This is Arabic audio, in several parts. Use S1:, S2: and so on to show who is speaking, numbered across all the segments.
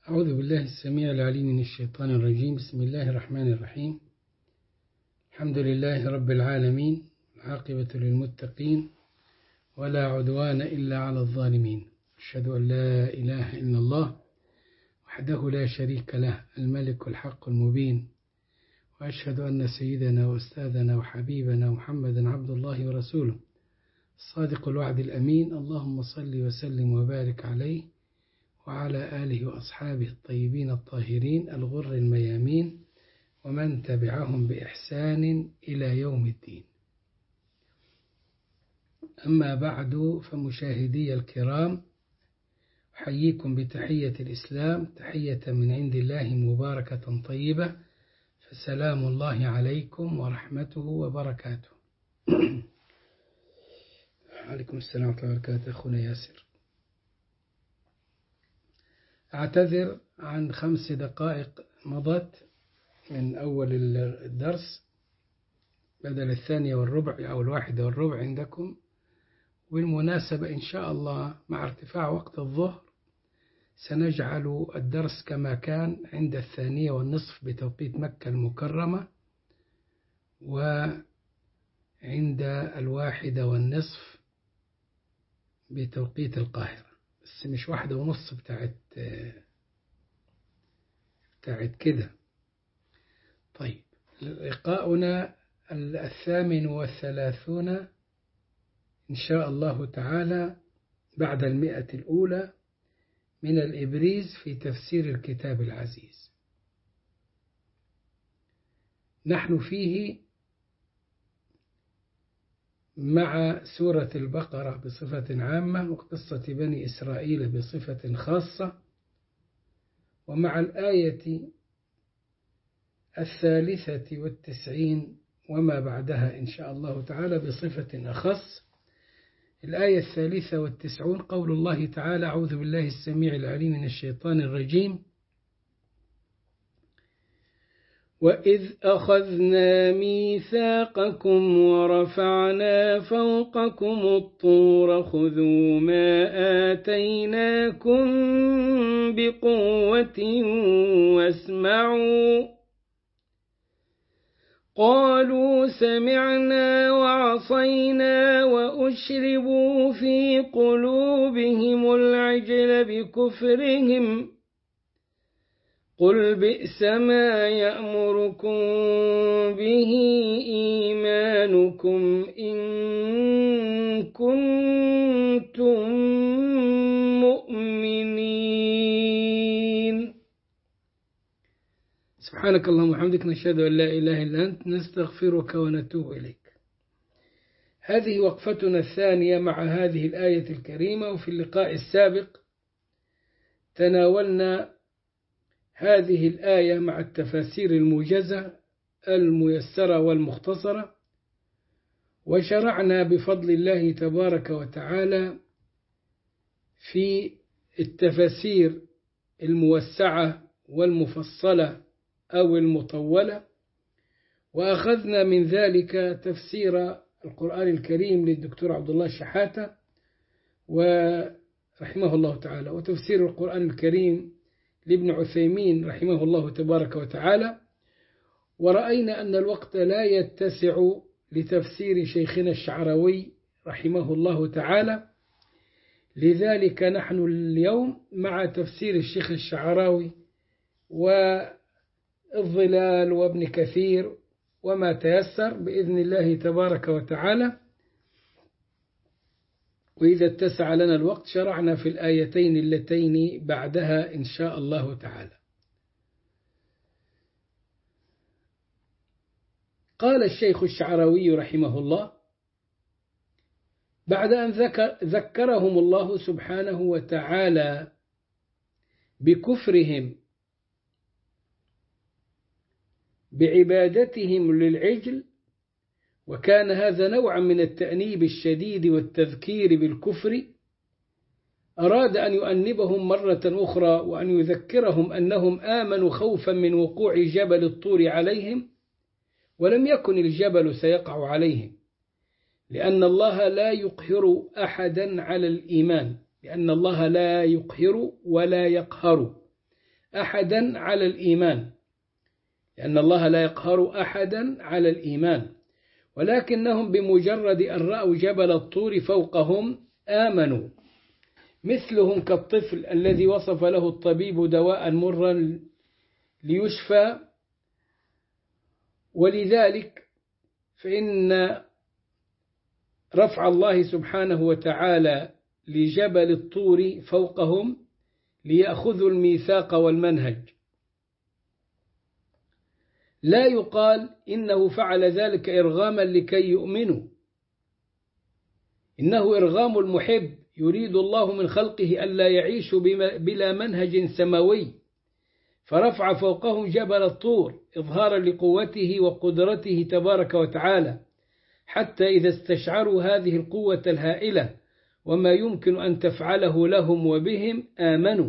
S1: أعوذ بالله السميع العليم من الشيطان الرجيم. بسم الله الرحمن الرحيم. الحمد لله رب العالمين، العاقبة للمتقين ولا عدوان إلا على الظالمين. أشهد أن لا إله إلا الله وحده لا شريك له، الملك الحق المبين، وأشهد أن سيدنا وأستاذنا وحبيبنا محمدا عبد الله ورسوله الصادق الوعد الأمين. اللهم صل وسلم وبارك عليه وعلى آله وأصحابه الطيبين الطاهرين الغر الميامين ومن تبعهم بإحسان إلى يوم الدين. أما بعد، فمشاهدي الكرام، أحييكم بتحية الإسلام، تحية من عند الله مباركة طيبة، فسلام الله عليكم ورحمته وبركاته. عليكم السلام ورحمة الله وبركاته. أخونا ياسر، أعتذر عن 5 دقائق مضت من أول الدرس بدل 2:15 أو 1:15 عندكم. والمناسبة إن شاء الله مع ارتفاع وقت الظهر سنجعل الدرس كما كان عند 2:30 بتوقيت مكة المكرمة، وعند 1:30 بتوقيت القاهرة، بس مش 1:30 بتاعت كده. طيب، لقاؤنا 38 إن شاء الله تعالى بعد 100 الأولى من الإبريز في تفسير الكتاب العزيز. نحن فيه مع سورة البقرة بصفة عامة، وقصة بني إسرائيل بصفة خاصة، ومع الآية 93 وما بعدها إن شاء الله تعالى بصفة أخص. الآية 93 قول الله تعالى: أعوذ بالله السميع العليم من الشيطان الرجيم: وإذ أخذنا ميثاقكم ورفعنا فوقكم الطور خذوا ما آتيناكم بقوة واسمعوا. قالوا سمعنا وعصينا وأشربوا في قلوبهم العجل بكفرهم. قل بئس ما يأمركم به إيمانكم إن كنتم مؤمنين. سبحانك اللهم وبحمدك، نشهد أن لا إله إلا أنت، نستغفرك ونتوب إليك. هذه وقفتنا الثانية مع هذه الآية الكريمة. وفي اللقاء السابق تناولنا هذه الآية مع التفاسير الموجزة الميسرة والمختصرة، وشرعنا بفضل الله تبارك وتعالى في التفاسير الموسعة والمفصلة أو المطولة، وأخذنا من ذلك تفسير القرآن الكريم للدكتور عبد الله الشحاتة ورحمه الله تعالى، وتفسير القرآن الكريم لابن عثيمين رحمه الله تبارك وتعالى. ورأينا أن الوقت لا يتسع لتفسير شيخنا الشعراوي رحمه الله تعالى، لذلك نحن اليوم مع تفسير الشيخ الشعراوي والظلال وابن كثير وما تيسر بإذن الله تبارك وتعالى. وإذا اتسع لنا الوقت شرعنا في الآيتين اللتين بعدها إن شاء الله تعالى. قال الشيخ الشعراوي رحمه الله بعد أن ذكرهم الله سبحانه وتعالى بكفرهم بعبادتهم للعجل، وكان هذا نوعا من التأنيب الشديد والتذكير بالكفر، أراد أن يؤنبهم مرة أخرى وأن يذكرهم أنهم آمنوا خوفا من وقوع جبل الطور عليهم، ولم يكن الجبل سيقع عليهم، لأن الله لا يقهر أحدا على الإيمان، لأن الله لا يقهر ولا يقهر، أحدا على الإيمان، لأن الله لا يقهر أحدا على الإيمان، ولكنهم بمجرد أن رأوا جبل الطور فوقهم آمنوا، مثلهم كالطفل الذي وصف له الطبيب دواء مرا ليشفى. ولذلك فإن رفع الله سبحانه وتعالى لجبل الطور فوقهم ليأخذوا الميثاق والمنهج، لا يقال إنه فعل ذلك إرغاما لكي يؤمنوا، إنه إرغام المحب، يريد الله من خلقه ألا يعيشوا بلا منهج سماوي، فرفع فوقهم جبل الطور إظهارا لقوته وقدرته تبارك وتعالى، حتى إذا استشعروا هذه القوة الهائلة وما يمكن أن تفعله لهم وبهم آمنوا،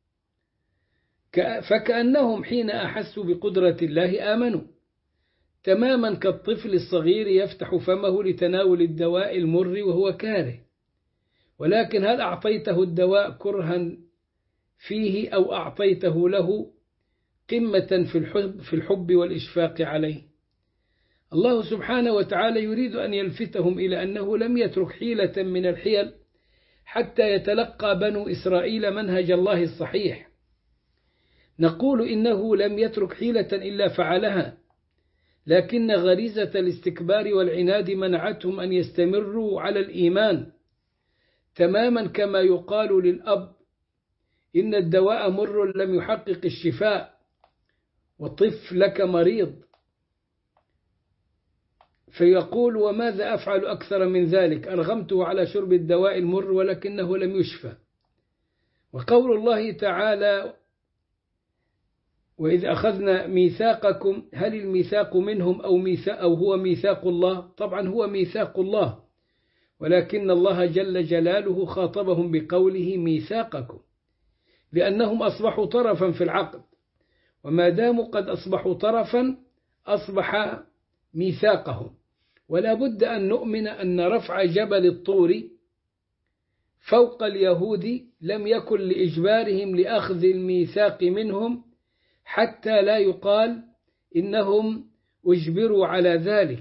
S1: فكأنهم حين أحسوا بقدرة الله آمنوا، تماما كالطفل الصغير يفتح فمه لتناول الدواء المر وهو كاره، ولكن هل أعطيته الدواء كرها فيه أو أعطيته له قمة في الحب والإشفاق عليه؟ الله سبحانه وتعالى يريد أن يلفتهم إلى أنه لم يترك حيلة من الحيل حتى يتلقى بنو إسرائيل منهج الله الصحيح. نقول إنه لم يترك حيلة إلا فعلها، لكن غريزة الاستكبار والعناد منعتهم أن يستمروا على الإيمان، تماما كما يقال للأب إن الدواء مر لم يحقق الشفاء وطفلك مريض، فيقول وماذا أفعل أكثر من ذلك، أرغمته على شرب الدواء المر ولكنه لم يشفى. وقول الله تعالى وإذ أخذنا ميثاقكم، هل الميثاق منهم أو هو ميثاق الله؟ طبعا هو ميثاق الله، ولكن الله جل جلاله خاطبهم بقوله ميثاقكم، لأنهم أصبحوا طرفا في العقد، وما داموا قد أصبحوا طرفا أصبح ميثاقهم. ولا بد أن نؤمن أن رفع جبل الطور فوق اليهود لم يكن لإجبارهم لأخذ الميثاق منهم، حتى لا يقال إنهم أجبروا على ذلك.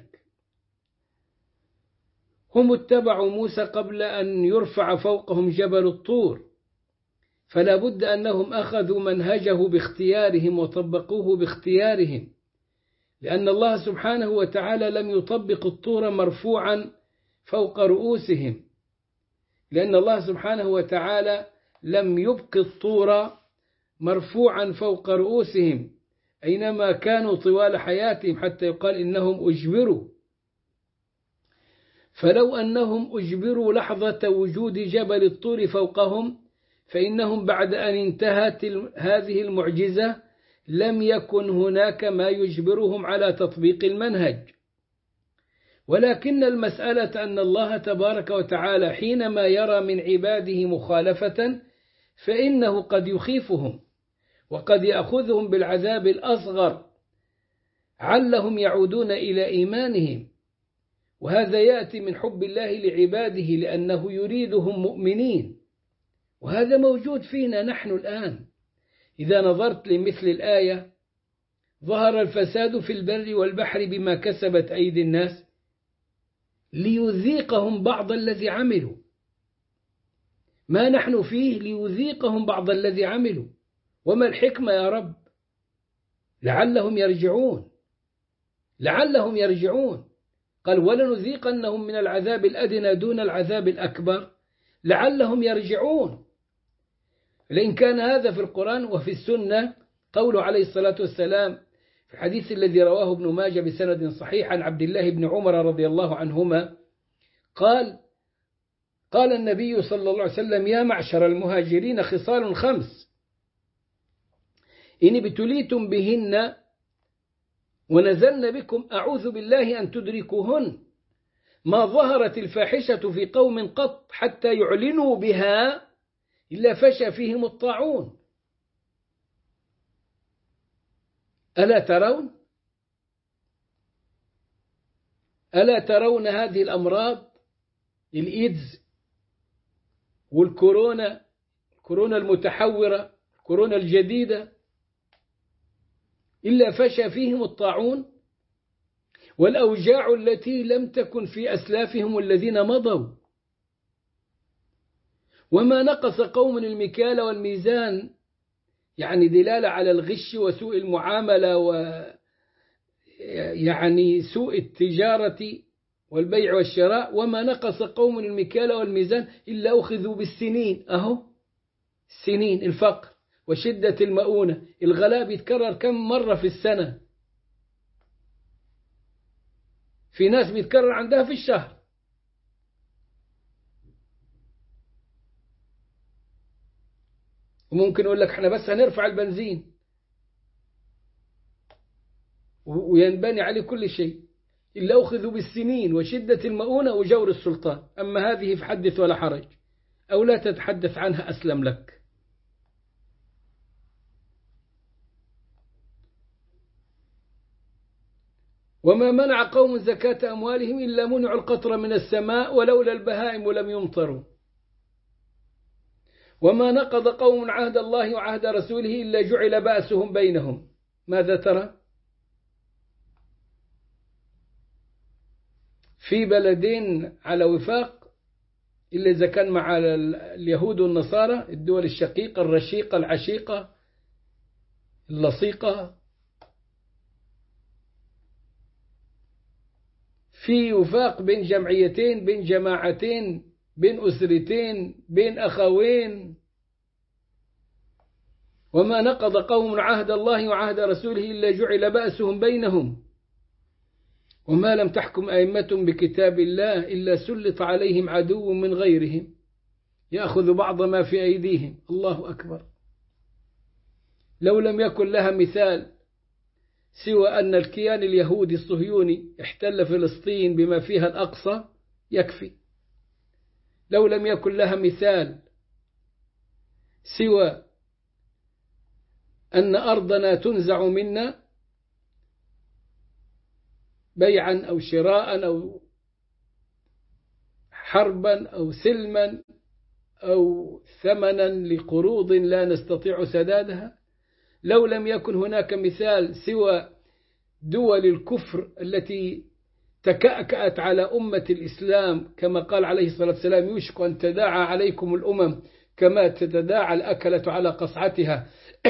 S1: هم اتبعوا موسى قبل أن يرفع فوقهم جبل الطور، فلا بد أنهم أخذوا منهجه باختيارهم وطبقوه باختيارهم، لأن الله سبحانه وتعالى لم يطبق الطور مرفوعا فوق رؤوسهم، لأن الله سبحانه وتعالى لم يبق الطور مرفوعا فوق رؤوسهم أينما كانوا طوال حياتهم، حتى يقال إنهم أجبروا. فلو أنهم أجبروا لحظة وجود جبل الطور فوقهم، فإنهم بعد أن انتهت هذه المعجزة لم يكن هناك ما يجبرهم على تطبيق المنهج. ولكن المسألة أن الله تبارك وتعالى حينما يرى من عباده مخالفة فإنه قد يخيفهم، وقد يأخذهم بالعذاب الأصغر علهم يعودون إلى إيمانهم، وهذا يأتي من حب الله لعباده لأنه يريدهم مؤمنين، وهذا موجود فينا نحن الآن. إذا نظرت لمثل الآية ظهر الفساد في البر والبحر بما كسبت أيدي الناس ليذيقهم بعض الذي عملوا، ما نحن فيه ليذيقهم بعض الذي عملوا. وما الحكمة يا رب؟ لعلهم يرجعون، لعلهم يرجعون. قال ولنذيقنهم من العذاب الأدنى دون العذاب الأكبر لعلهم يرجعون. لأن كان هذا في القرآن وفي السنة قوله عليه الصلاة والسلام في الحديث الذي رواه ابن ماجه بسند صحيح عن عبد الله بن عمر رضي الله عنهما قال النبي صلى الله عليه وسلم يا معشر المهاجرين خصال 5 إن ابتليتم بهن ونزلن بكم أعوذ بالله أن تدركوهن، ما ظهرت الفاحشة في قوم قط حتى يعلنوا بها إلا فشى فيهم الطاعون. ألا ترون هذه الأمراض، الإيدز والكورونا، الكورونا المتحورة، الكورونا الجديدة، إلا فشى فيهم الطاعون والأوجاع التي لم تكن في أسلافهم الذين مضوا. وما نقص قوم المكيال والميزان، يعني دلالة على الغش وسوء المعاملة ويعني سوء التجارة والبيع والشراء. وما نقص قوم المكيال والميزان إلا أخذوا بالسنين. أهو السنين، الفقر وشدة المؤونة. الغلاء بيتكرر كم مرة في السنة؟ في ناس بيتكرر عندها في الشهر. وممكن يقول لك احنا بس هنرفع البنزين وينبني عليه كل شيء. إلا أخذوا بالسنين وشدة المؤونة وجور السلطان. أما هذه فحدث ولا حرج، أو لا تتحدث عنها أسلم لك. وما منع قوم زكاة أموالهم إلا منعوا القطر من السماء ولولا البهائم لم يمطروا. وما نقض قوم عهد الله وعهد رسوله إلا جعل بأسهم بينهم. ماذا ترى؟ في بلدين على وفاق إلا إذا كان مع اليهود والنصارى، الدول الشقيقة الرشيقة العشيقة اللصيقة، في وفاق بين جمعيتين، بين جماعتين، بين أسرتين، بين أخوين. وما نقض قوم عهد الله وعهد رسوله إلا جعل بأسهم بينهم. وما لم تحكم أئمتهم بكتاب الله إلا سلط عليهم عدو من غيرهم يأخذ بعض ما في أيديهم. الله أكبر. لو لم يكن لها مثال سوى أن الكيان اليهودي الصهيوني احتل فلسطين بما فيها الأقصى يكفي. لو لم يكن لها مثال سوى أن أرضنا تنزع منا بيعا أو شراء أو حربا أو سلما أو ثمنا لقروض لا نستطيع سدادها. لو لم يكن هناك مثال سوى دول الكفر التي تكأكأت على أمة الإسلام، كما قال عليه الصلاة والسلام: يوشك أن تداعى عليكم الأمم كما تتداعى الأكلة على قصعتها.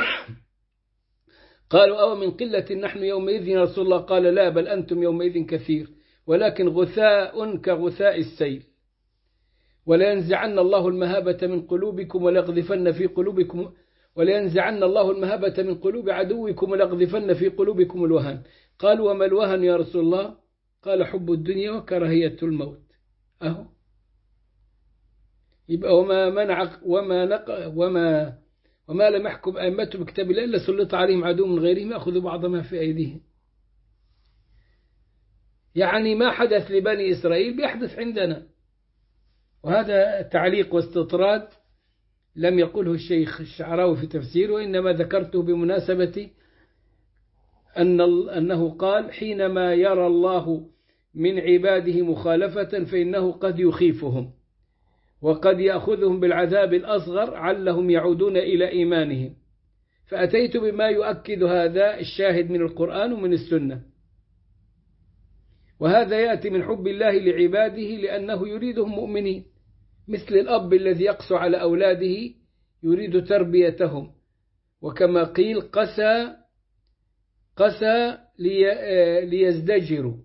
S1: قالوا: أو من قلة نحن يومئذ يا رسول الله؟ قال: لا، بل أنتم يومئذ كثير، ولكن غثاء كغثاء السيل. ولينزعن الله المهابة من قلوبكم وليقذفن في قلوبكم، ولينزعن الله المهابة من قلوب عدوكم وليقذفن في قلوبكم الوهن. قالوا: وما الوهن يا رسول الله؟ قال: حب الدنيا وكراهية الموت. أهو يبقى وما لم يحكم أئمتهم بكتاب الله إلا سلط عليهم عدو من غيرهم يأخذ بعض ما في أيديهم. يعني ما حدث لبني إسرائيل بيحدث عندنا. وهذا تعليق واستطراد لم يقله الشيخ الشعراوي في تفسيره، وإنما ذكرته بمناسبة أنه قال: حينما يرى الله من عباده مخالفة فإنه قد يخيفهم وقد يأخذهم بالعذاب الأصغر علهم يعودون إلى إيمانهم. فأتيت بما يؤكد هذا الشاهد من القرآن ومن السنة. وهذا يأتي من حب الله لعباده لأنه يريدهم مؤمنين، مثل الأب الذي يقسو على أولاده يريد تربيتهم. وكما قيل: قسى ليزدجروا،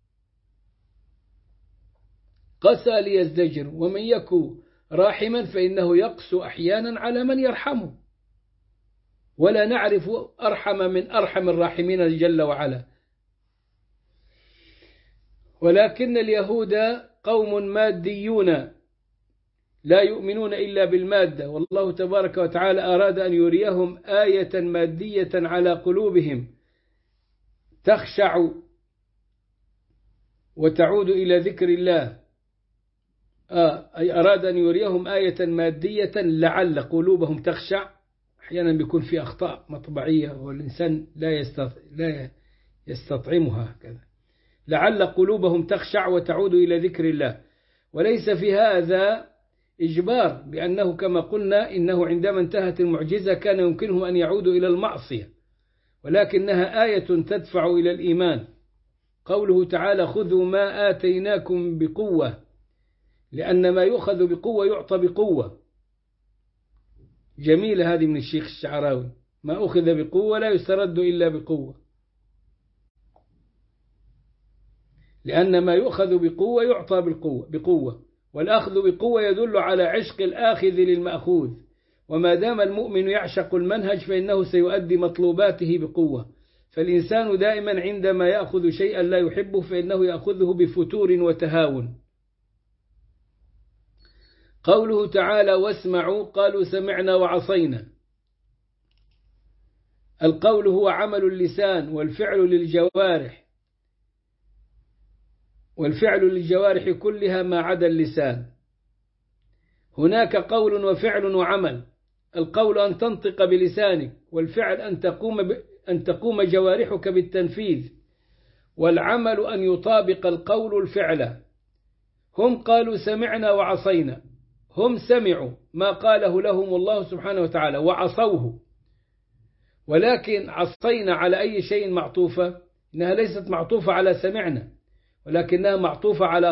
S1: قسى ليزدجروا. ومن يكن راحما فإنه يقسو أحيانا على من يرحمه، ولا نعرف أرحم من أرحم الراحمين جل وعلا. ولكن اليهود قوم ماديون لا يؤمنون إلا بالمادة، والله تبارك وتعالى أراد أن يريهم آية مادية على قلوبهم تخشع وتعود إلى ذكر الله. أي أراد أن يريهم آية مادية لعل قلوبهم تخشع. أحيانا بيكون في أخطاء مطبعية والإنسان لا يستطعمها كذا. لعل قلوبهم تخشع وتعود إلى ذكر الله. وليس في هذا إجبار، بأنه كما قلنا إنه عندما انتهت المعجزة كان يمكنهم أن يعودوا إلى المعصية، ولكنها آية تدفع إلى الإيمان. قوله تعالى خذوا ما آتيناكم بقوة، لأن ما يؤخذ بقوة يعطى بقوة. جميلة هذه من الشيخ الشعراوي، ما أخذ بقوة لا يسترد إلا بقوة، لأن ما يؤخذ بقوة يعطى بقوة، والأخذ بقوة يدل على عشق الآخذ للمأخوذ، وما دام المؤمن يعشق المنهج فإنه سيؤدي مطلوباته بقوة. فالإنسان دائما عندما يأخذ شيئا لا يحبه فإنه يأخذه بفتور وتهاون. قوله تعالى واسمعوا، قالوا سمعنا وعصينا. القول هو عمل اللسان، والفعل للجوارح كلها ما عدا اللسان. هناك قول وفعل وعمل. القول أن تنطق بلسانك، والفعل أن تقوم جوارحك بالتنفيذ، والعمل أن يطابق القول الفعل. هم قالوا سمعنا وعصينا، هم سمعوا ما قاله لهم الله سبحانه وتعالى وعصوه، ولكن عصينا على أي شيء معطوفة؟ إنها ليست معطوفة على سمعنا، ولكنها معطوفة على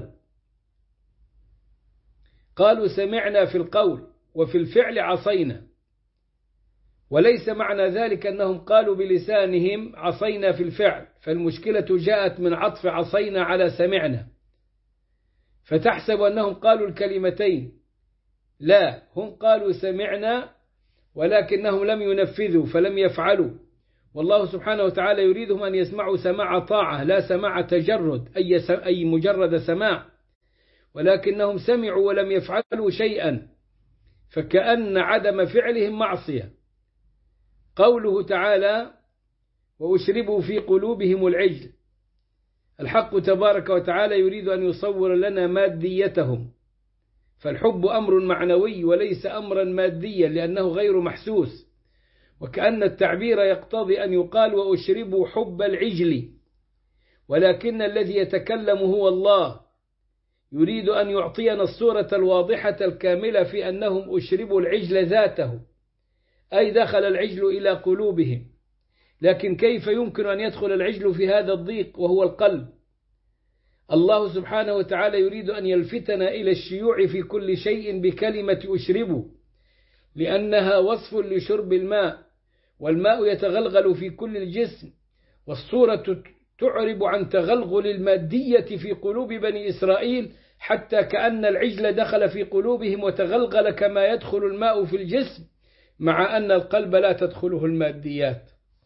S1: قالوا سمعنا في القول، وفي الفعل عصينا. وليس معنى ذلك أنهم قالوا بلسانهم عصينا في الفعل، فالمشكلة جاءت من عطف عصينا على سمعنا، فتحسب أنهم قالوا الكلمتين. لا، هم قالوا سمعنا ولكنهم لم ينفذوا فلم يفعلوا، والله سبحانه وتعالى يريدهم أن يسمعوا سماع طاعة لا سماع تجرد أي مجرد سماع، ولكنهم سمعوا ولم يفعلوا شيئا، فكأن عدم فعلهم معصية. قوله تعالى وأشربوا في قلوبهم العجل، الحق تبارك وتعالى يريد أن يصور لنا ماديتهم، فالحب أمر معنوي وليس أمرا ماديا لأنه غير محسوس، وكأن التعبير يقتضي أن يقال وأشربوا حب العجل، ولكن الذي يتكلم هو الله، يريد أن يعطينا الصورة الواضحة الكاملة في أنهم أشربوا العجل ذاته، أي دخل العجل إلى قلوبهم. لكن كيف يمكن أن يدخل العجل في هذا الضيق وهو القلب؟ الله سبحانه وتعالى يريد أن يلفتنا إلى الشيوع في كل شيء بكلمة أشربوا، لأنها وصف لشرب الماء، والماء يتغلغل في كل الجسم، والصورة تعرب عن تغلغل المادية في قلوب بني إسرائيل، حتى كأن العجل دخل في قلوبهم وتغلغل كما يدخل الماء في الجسم، مع أن القلب لا تدخله الماديات.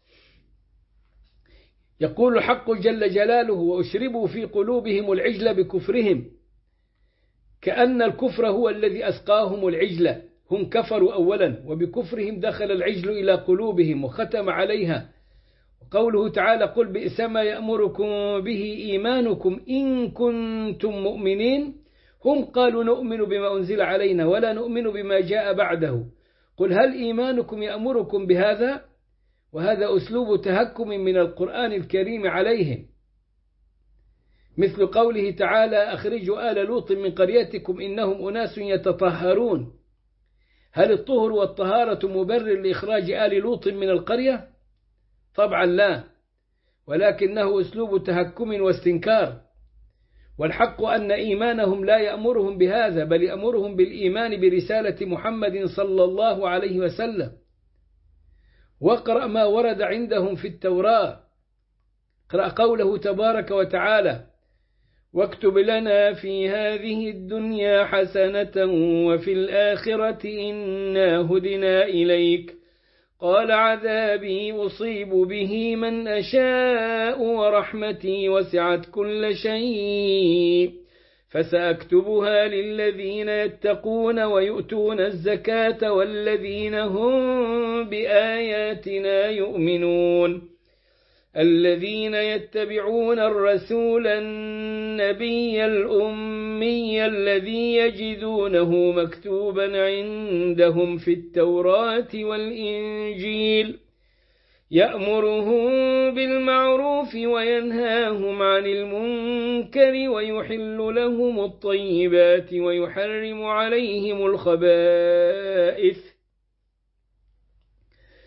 S1: يقول الحق جل جلاله وأشربوا في قلوبهم العجل بكفرهم، كأن الكفر هو الذي أسقاهم العجل، هم كفروا أولا وبكفرهم دخل العجل إلى قلوبهم وختم عليها. قوله تعالى قل بئس ما يأمركم به إيمانكم إن كنتم مؤمنين، هم قالوا نؤمن بما أنزل علينا ولا نؤمن بما جاء بعده، قل هل إيمانكم يأمركم بهذا؟ وهذا أسلوب تهكم من القرآن الكريم عليهم، مثل قوله تعالى أخرجوا آل لوط من قريتكم إنهم أناس يتطهرون. هل الطهر والطهارة مبرر لإخراج آل لوط من القرية؟ طبعا لا، ولكنه أسلوب تهكم واستنكار. والحق أن إيمانهم لا يأمرهم بهذا، بل يأمرهم بالإيمان برسالة محمد صلى الله عليه وسلم. واقرأ ما ورد عندهم في التوراة، اقرأ قوله تبارك وتعالى واكتب لنا في هذه الدنيا حسنة وفي الآخرة إنا هدنا إليك قال عذابي أصيب به من أشاء ورحمتي وسعت كل شيء فسأكتبها للذين يتقون ويؤتون الزكاة والذين هم بآياتنا يؤمنون الذين يتبعون الرسول النبي الأمي الذي يجدونه مكتوبا عندهم في التوراة والإنجيل يأمرهم بالمعروف وينهاهم عن المنكر ويحل لهم الطيبات ويحرم عليهم الخبائث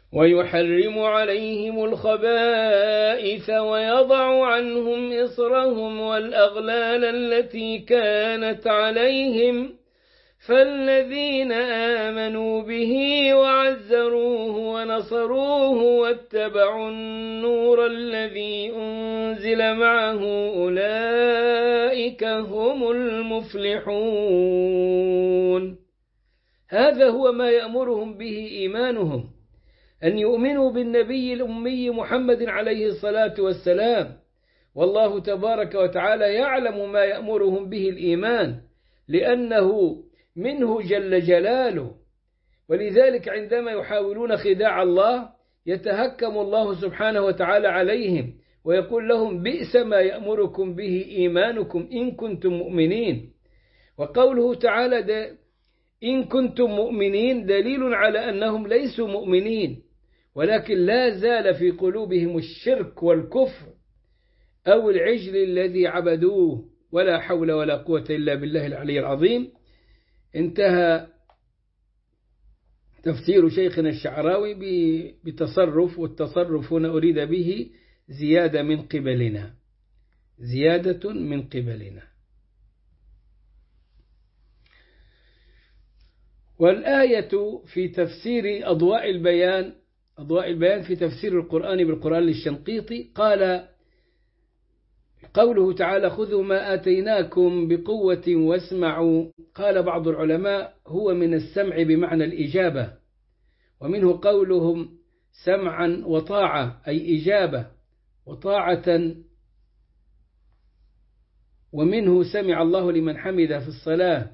S2: ويحرم عليهم الخبائث ويضع عنهم إصرهم والأغلال التي كانت عليهم فالذين آمنوا به وعزروه ونصروه واتبعوا النور الذي أنزل معه أولئك هم المفلحون. هذا هو ما يأمرهم به إيمانهم، أن يؤمنوا بالنبي الأمي محمد عليه الصلاة والسلام، والله تبارك وتعالى يعلم ما يأمرهم به الإيمان لأنه منه جل جلاله. ولذلك عندما يحاولون خداع الله يتهكم الله سبحانه وتعالى عليهم ويقول لهم بئس ما يأمركم به إيمانكم إن كنتم مؤمنين. وقوله تعالى إن كنتم مؤمنين دليل على أنهم ليسوا مؤمنين، ولكن لا زال في قلوبهم الشرك والكفر أو العجل الذي عبدوه، ولا حول ولا قوة إلا بالله العلي العظيم. انتهى تفسير شيخنا الشعراوي بتصرف، والتصرف هنا أريد به زيادة من قبلنا، زيادة من قبلنا. والآية في تفسير أضواء البيان في تفسير القرآن بالقرآن للشنقيطي قال قوله تعالى خذوا ما آتيناكم بقوة واسمعوا، قال بعض العلماء هو من السمع بمعنى الإجابة، ومنه قولهم سمعا وطاعة أي إجابة وطاعة، ومنه سمع الله لمن حمده في الصلاة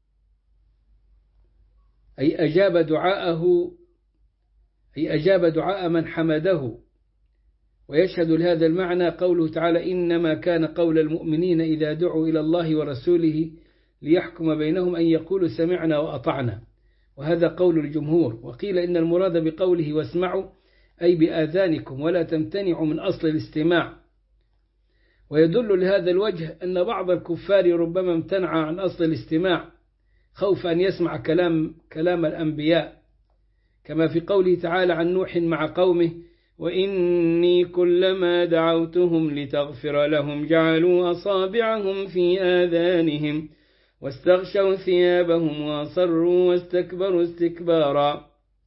S2: أي أجاب دعاءه، أي أجاب دعاء من حمده. ويشهد لهذا المعنى قوله تعالى إنما كان قول المؤمنين إذا دعوا إلى الله ورسوله ليحكم بينهم أن يقولوا سمعنا وأطعنا، وهذا قول الجمهور. وقيل إن المراد بقوله واسمعوا أي بآذانكم ولا تمتنعوا من أصل الاستماع. ويدل لهذا الوجه أن بعض الكفار ربما امتنع عن أصل الاستماع خوف أن يسمع كلام الأنبياء، كما في قوله تعالى عن نوح مع قومه وإني كلما دعوتهم لتغفر لهم جعلوا أصابعهم في آذانهم واستغشوا ثيابهم وأصروا واستكبروا استكبارا.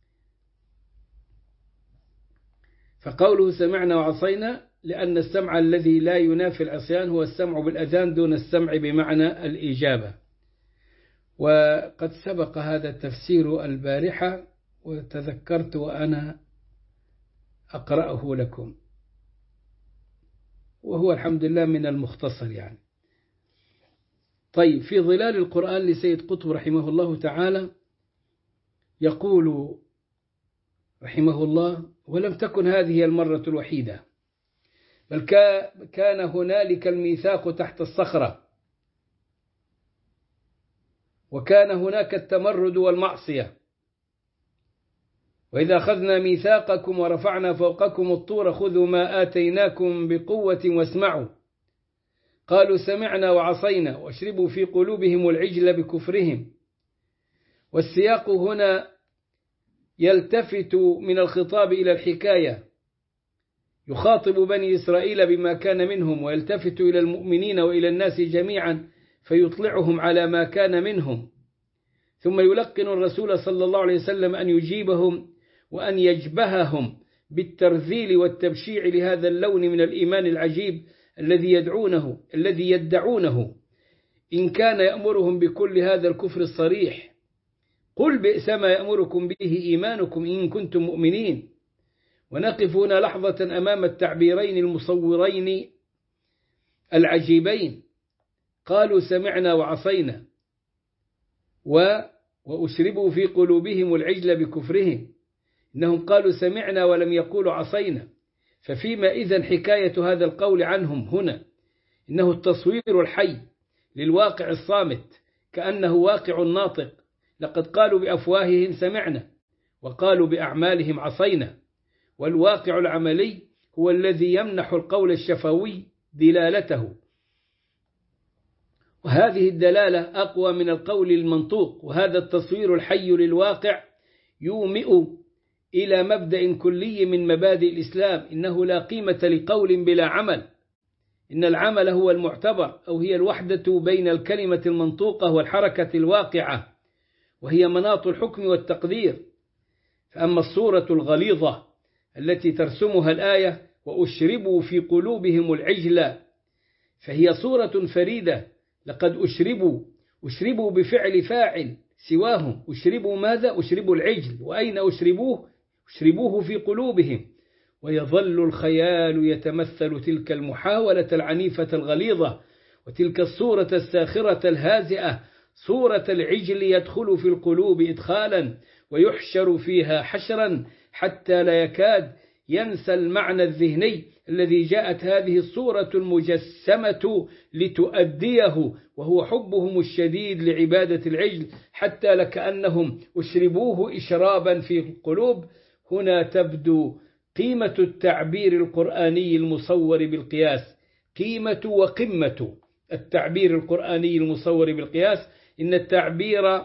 S2: فقوله سمعنا وعصينا لأن السمع الذي لا ينافي العصيان هو السمع بالأذان دون السمع بمعنى الإجابة. وقد سبق هذا التفسير البارحة وتذكرت وأنا أقرأه لكم، وهو الحمد لله من المختصر يعني. طيب، في ظلال القرآن لسيد قطب رحمه الله تعالى يقول رحمه الله ولم تكن هذه المرة الوحيدة، بل كان هنالك الميثاق تحت الصخرة، وكان هناك التمرد والمعصية. وإذا أخذنا ميثاقكم ورفعنا فوقكم الطور خذوا ما آتيناكم بقوة واسمعوا، قالوا سمعنا وعصينا واشربوا في قلوبهم العجل بكفرهم. والسياق هنا يلتفت من الخطاب إلى الحكاية، يخاطب بني إسرائيل بما كان منهم، ويلتفت إلى المؤمنين وإلى الناس جميعا فيطلعهم على ما كان منهم، ثم يلقن الرسول صلى الله عليه وسلم أن يجيبهم وأن يجبههم بالترذيل والتبشيع لهذا اللون من الإيمان العجيب الذي يدعونه، إن كان يأمرهم بكل هذا الكفر الصريح. قل بئس ما يأمركم به إيمانكم إن كنتم مؤمنين. ونقف هنا لحظة أمام التعبيرين المصورين العجيبين، قالوا سمعنا وعصينا وأشربوا في قلوبهم العجل بكفرهم. إنهم قالوا سمعنا ولم يقولوا عصينا، ففيما إذن حكاية هذا القول عنهم هنا إنه التصوير الحي للواقع الصامت كأنه واقع ناطق. لقد قالوا بأفواههم سمعنا وقالوا بأعمالهم عصينا، والواقع العملي هو الذي يمنح القول الشفوي دلالته، وهذه الدلالة أقوى من القول المنطوق. وهذا التصوير الحي للواقع يومئ إلى مبدأ كلي من مبادئ الإسلام: إنه لا قيمة لقول بلا عمل، إن العمل هو المعتبر، أو هي الوحدة بين الكلمة المنطوقة والحركة الواقعة، وهي مناط الحكم والتقدير. فأما الصورة الغليظة التي ترسمها الآية: وأشربوا في قلوبهم العجل، فهي صورة فريدة. لقد أشربوا بفعل فاعل سواهم. أشربوا ماذا؟ أشربوا العجل. وأين أشربوه؟ أشربوه في قلوبهم. ويظل الخيال يتمثل تلك المحاولة العنيفة الغليظة وتلك الصورة الساخرة الهازئة، صورة العجل يدخل في القلوب إدخالا ويحشر فيها حشرا، حتى لا يكاد ينسى المعنى الذهني الذي جاءت هذه الصورة المجسمة لتؤديه، وهو حبهم الشديد لعبادة العجل، حتى لكأنهم أشربوه إشرابا في القلوب. هنا تبدو قيمة التعبير القرآني المصور بالقياس، قيمة وقمة التعبير القرآني المصور بالقياس. إن التعبير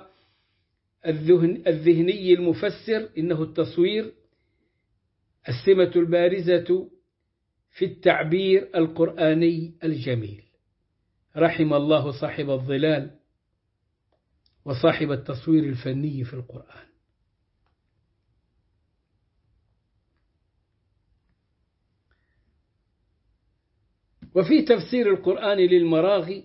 S2: الذهني المفسر إنه التصوير، السمة البارزة في التعبير القرآني الجميل. رحم الله صاحب الظلال وصاحب التصوير الفني في القرآن. وفي تفسير القرآن للمراغي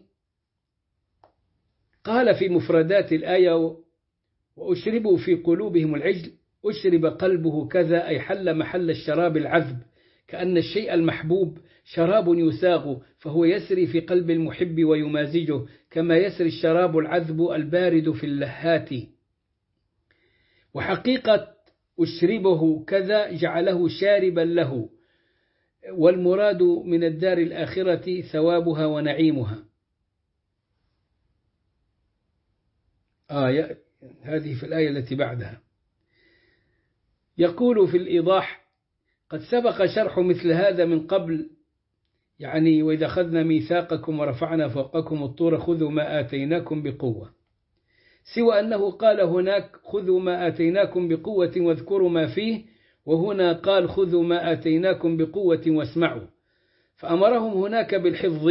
S2: قال في مفردات الآية: وأشربوا في قلوبهم العجل، أشرب قلبه كذا، أي حل محل الشراب العذب، كأن الشيء المحبوب شراب يساغ فهو يسري في قلب المحب ويمازجه، كما يسري الشراب العذب البارد في اللهات. وحقيقة أشربه كذا جعله شاربا له، والمراد من الدار الآخرة ثوابها ونعيمها. هذه في الآية التي بعدها. يقول في الإيضاح: قد سبق شرح مثل هذا من قبل، يعني وإذا أخذنا ميثاقكم ورفعنا فوقكم الطور خذوا ما آتيناكم بقوة، سوى أنه قال هناك خذوا ما آتيناكم بقوة واذكروا ما فيه، وهنا قال خذوا ما آتيناكم بقوة واسمعوا. فأمرهم هناك بالحفظ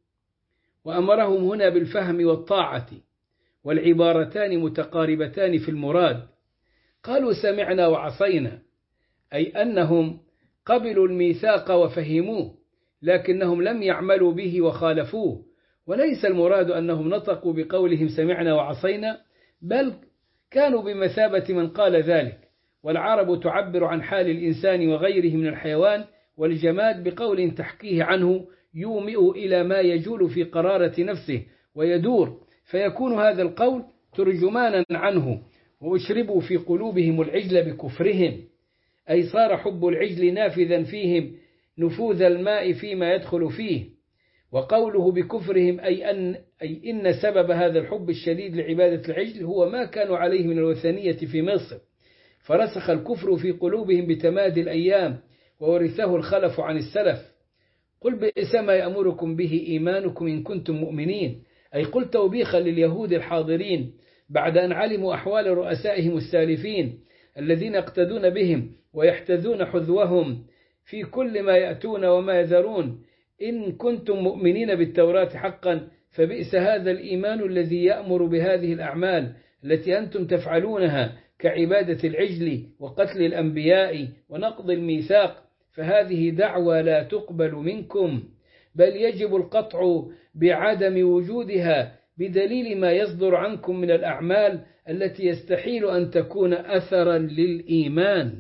S2: وأمرهم هنا بالفهم والطاعة، والعبارتان متقاربتان في المراد. قالوا سمعنا وعصينا، أي أنهم قبلوا الميثاق وفهموه، لكنهم لم يعملوا به وخالفوه. وليس المراد أنهم نطقوا بقولهم سمعنا وعصينا، بل كانوا بمثابة من قال ذلك. والعرب تعبر عن حال الإنسان وغيره من الحيوان والجماد بقول تحكيه عنه يومئ إلى ما يجول في قرارة نفسه ويدور، فيكون هذا القول ترجمانا عنه. وأشربوا في قلوبهم العجل بكفرهم، أي صار حب العجل نافذا فيهم نفوذ الماء فيما يدخل فيه. وقوله بكفرهم أي إن سبب هذا الحب الشديد لعبادة العجل هو ما كانوا عليه من الوثنية في مصر، فرسخ الكفر في قلوبهم بتمادي الأيام، وورثه الخلف عن السلف. قل بئس ما يأمركم به إيمانكم إن كنتم مؤمنين، أي قل توبيخا لليهود الحاضرين بعد أن علموا أحوال رؤسائهم السالفين الذين يقتدون بهم ويحتذون حذوهم في كل ما يأتون وما يذرون. إن كنتم مؤمنين بالتوراة حقا، فبئس هذا الإيمان الذي يأمر بهذه الأعمال التي أنتم تفعلونها كعبادة العجل وقتل الأنبياء ونقض الميثاق، فهذه دعوى لا تقبل منكم، بل يجب القطع بعدم وجودها بدليل ما يصدر عنكم من الأعمال التي يستحيل أن تكون أثرا للإيمان.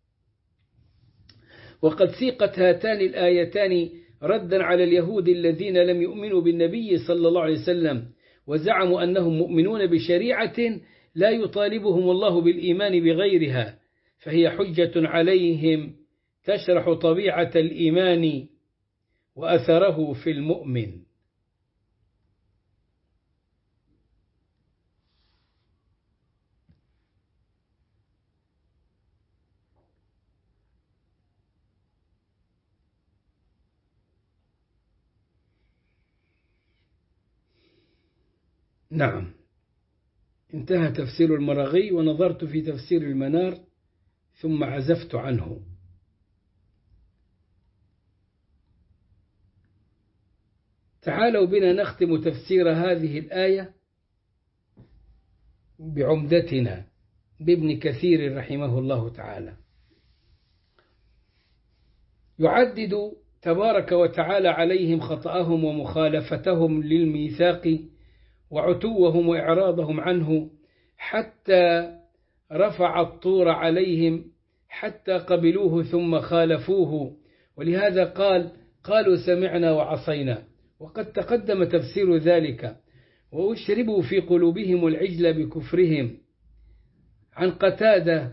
S2: وقد سيقت هاتان الآيتان ردا على اليهود الذين لم يؤمنوا بالنبي صلى الله عليه وسلم، وزعموا أنهم مؤمنون بشريعة لا يطالبهم الله بالإيمان بغيرها، فهي حجة عليهم تشرح طبيعة الإيمان وأثره في المؤمن. نعم، انتهى تفسير المراغي، ونظرت في تفسير المنار ثم عزفت عنه. تعالوا بنا نختم تفسير هذه الآية بعمدتنا بابن كثير رحمه الله تعالى. يعدد تبارك وتعالى عليهم خطأهم ومخالفتهم للميثاق وعتوهم وإعراضهم عنه، حتى رفع الطور عليهم حتى قبلوه ثم خالفوه، ولهذا قالوا سمعنا وعصينا. وقد تقدم تفسير ذلك: وأشربوا في قلوبهم العجل بكفرهم. عن قتادة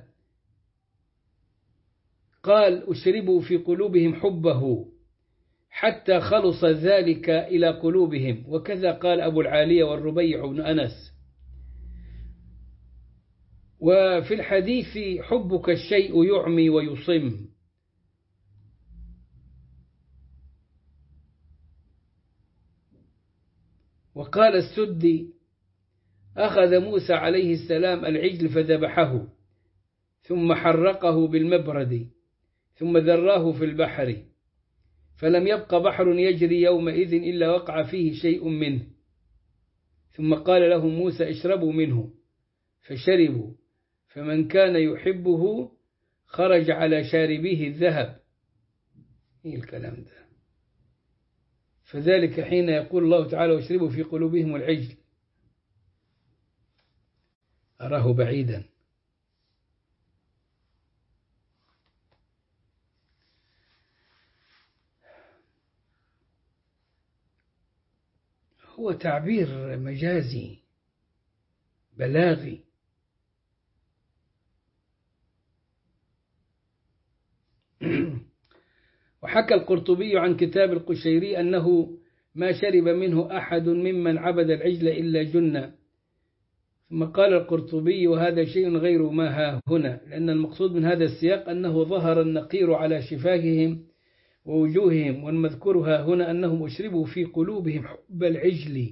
S2: قال: أشربوا في قلوبهم حبه حتى خلص ذلك إلى قلوبهم. وكذا قال أبو العالية والربيع بن أنس. وفي الحديث: حبك الشيء يعمي ويصم. وقال السدي: أخذ موسى عليه السلام العجل فذبحه ثم حرقه بالمبرد ثم ذراه في البحر، فلم يبق بحر يجري يومئذ إلا وقع فيه شيء منه، ثم قال لهم موسى: اشربوا منه، فشربوا، فمن كان يحبه خرج على شاربيه الذهب. إيه الكلام ده؟ فذلك حين يقول الله تعالى: واشربوا في قلوبهم العجل. أراه بعيدا. هو تعبير مجازي بلاغي. وحكى القرطبي عن كتاب القشيري أنه ما شرب منه أحد ممن عبد العجل إلا جنة. ثم قال القرطبي: وهذا شيء غير ما ها هنا، لأن المقصود من هذا السياق أنه ظهر النقير على شفاههم ووجوههم، والمذكور ها هنا أنهم أشربوا في قلوبهم حب العجل.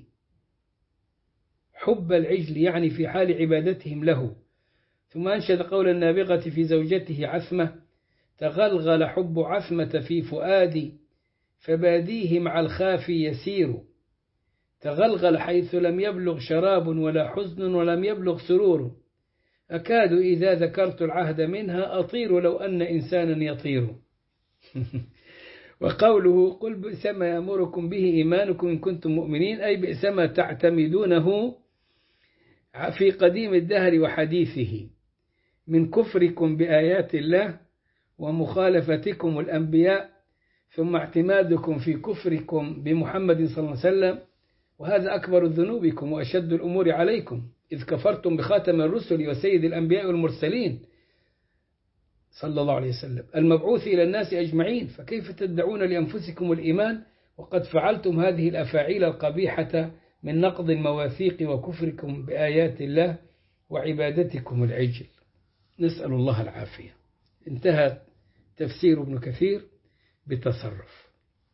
S2: حب العجل يعني في حال عبادتهم له. ثم أنشد قول النابغة في زوجته عثمة: تغلغل حب عثمة في فؤادي فباديه مع الخافي يسير. تغلغل حيث لم يبلغ شراب ولا حزن ولم يبلغ سرور، أكاد إذا ذكرت العهد منها أطير لو أن إنسانا يطير. وقوله: قل بئس ما يأمركم به إيمانكم إن كنتم مؤمنين، أي بئس ما تعتمدونه في قديم الدهر وحديثه من كفركم بآيات الله ومخالفتكم الأنبياء، ثم اعتمادكم في كفركم بمحمد صلى الله عليه وسلم، وهذا أكبر ذنوبكم وأشد الأمور عليكم، إذ كفرتم بخاتم الرسل وسيد الأنبياء والمرسلين صلى الله عليه وسلم المبعوث إلى الناس أجمعين، فكيف تدعون لأنفسكم الإيمان وقد فعلتم هذه الأفاعيل القبيحة من نقض المواثيق وكفركم بآيات الله وعبادتكم العجل. نسأل الله العافية. انتهى تفسير ابن كثير بتصرف.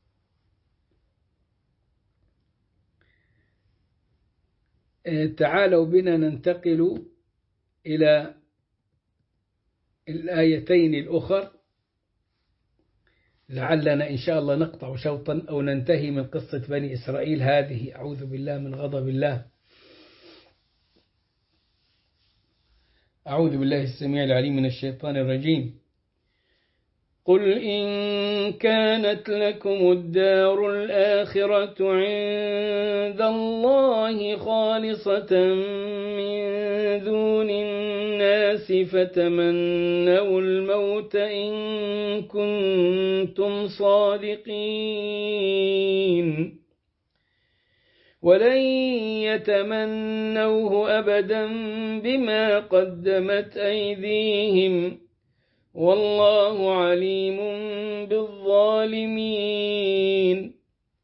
S2: تعالوا بنا ننتقل إلى الآيتين الأخر، لعلنا إن شاء الله نقطع شوطا أو ننتهي من قصة بني إسرائيل هذه. أعوذ بالله من غضب الله. أعوذ بالله السميع العليم من الشيطان الرجيم. قل إن كانت لكم الدار الآخرة عند الله خالصة من دون الناس فتمنوا الموت إن كنتم صادقين، ولن يتمنوه أبدا بما قدمت أيديهم والله عليم بالظالمين.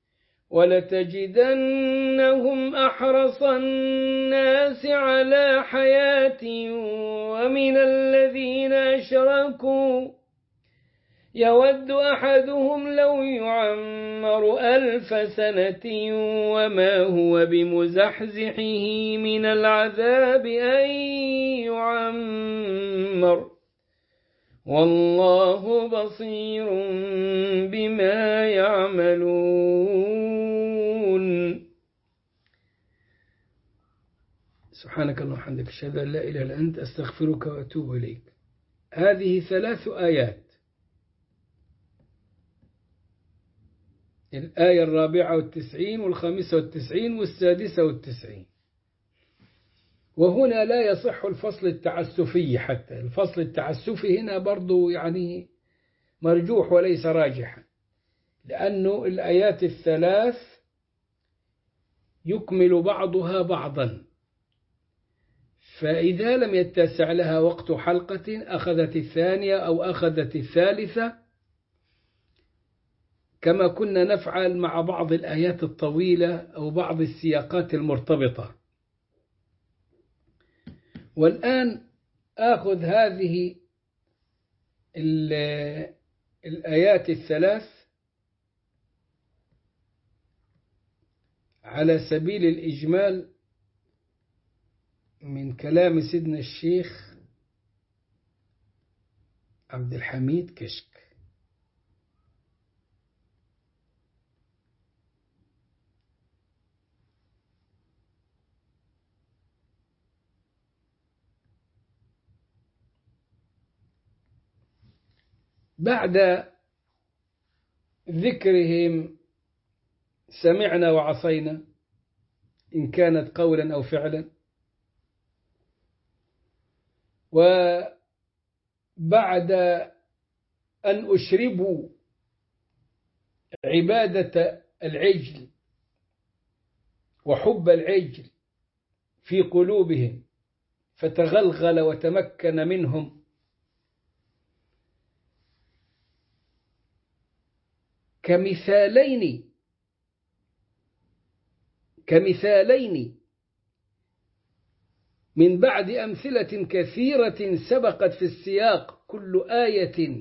S2: ولتجدنهم أحرص الناس على حياة ومن الذين أشركوا يود أحدهم لو يعمر 1000 سنة وما هو بمزحزحه من العذاب أن يعمر والله بصير بما يعملون. سبحانك اللهم وبحمدك أشهد أن لا إله إلا أنت أستغفرك وأتوب إليك. هذه 3 آيات، الآية 94 و95 و96. وهنا لا يصح الفصل التعسفي، حتى الفصل التعسفي هنا برضو يعني مرجوح وليس راجحا، لأنه الآيات ال3 يكمل بعضها بعضا، فإذا لم يتسع لها وقت حلقة أخذت الثانية أو أخذت الثالثة، كما كنا نفعل مع بعض الآيات الطويلة أو بعض السياقات المرتبطة. والآن آخذ هذه الآيات ال3 على سبيل الإجمال من كلام سيدنا الشيخ عبد الحميد كشك. بعد ذكرهم سمعنا وعصينا إن كانت قولا أو فعلا، وبعد أن أشربوا عبادة العجل وحب العجل في قلوبهم فتغلغل وتمكن منهم، كمثالين من بعد أمثلة كثيرة سبقت في السياق، كل آية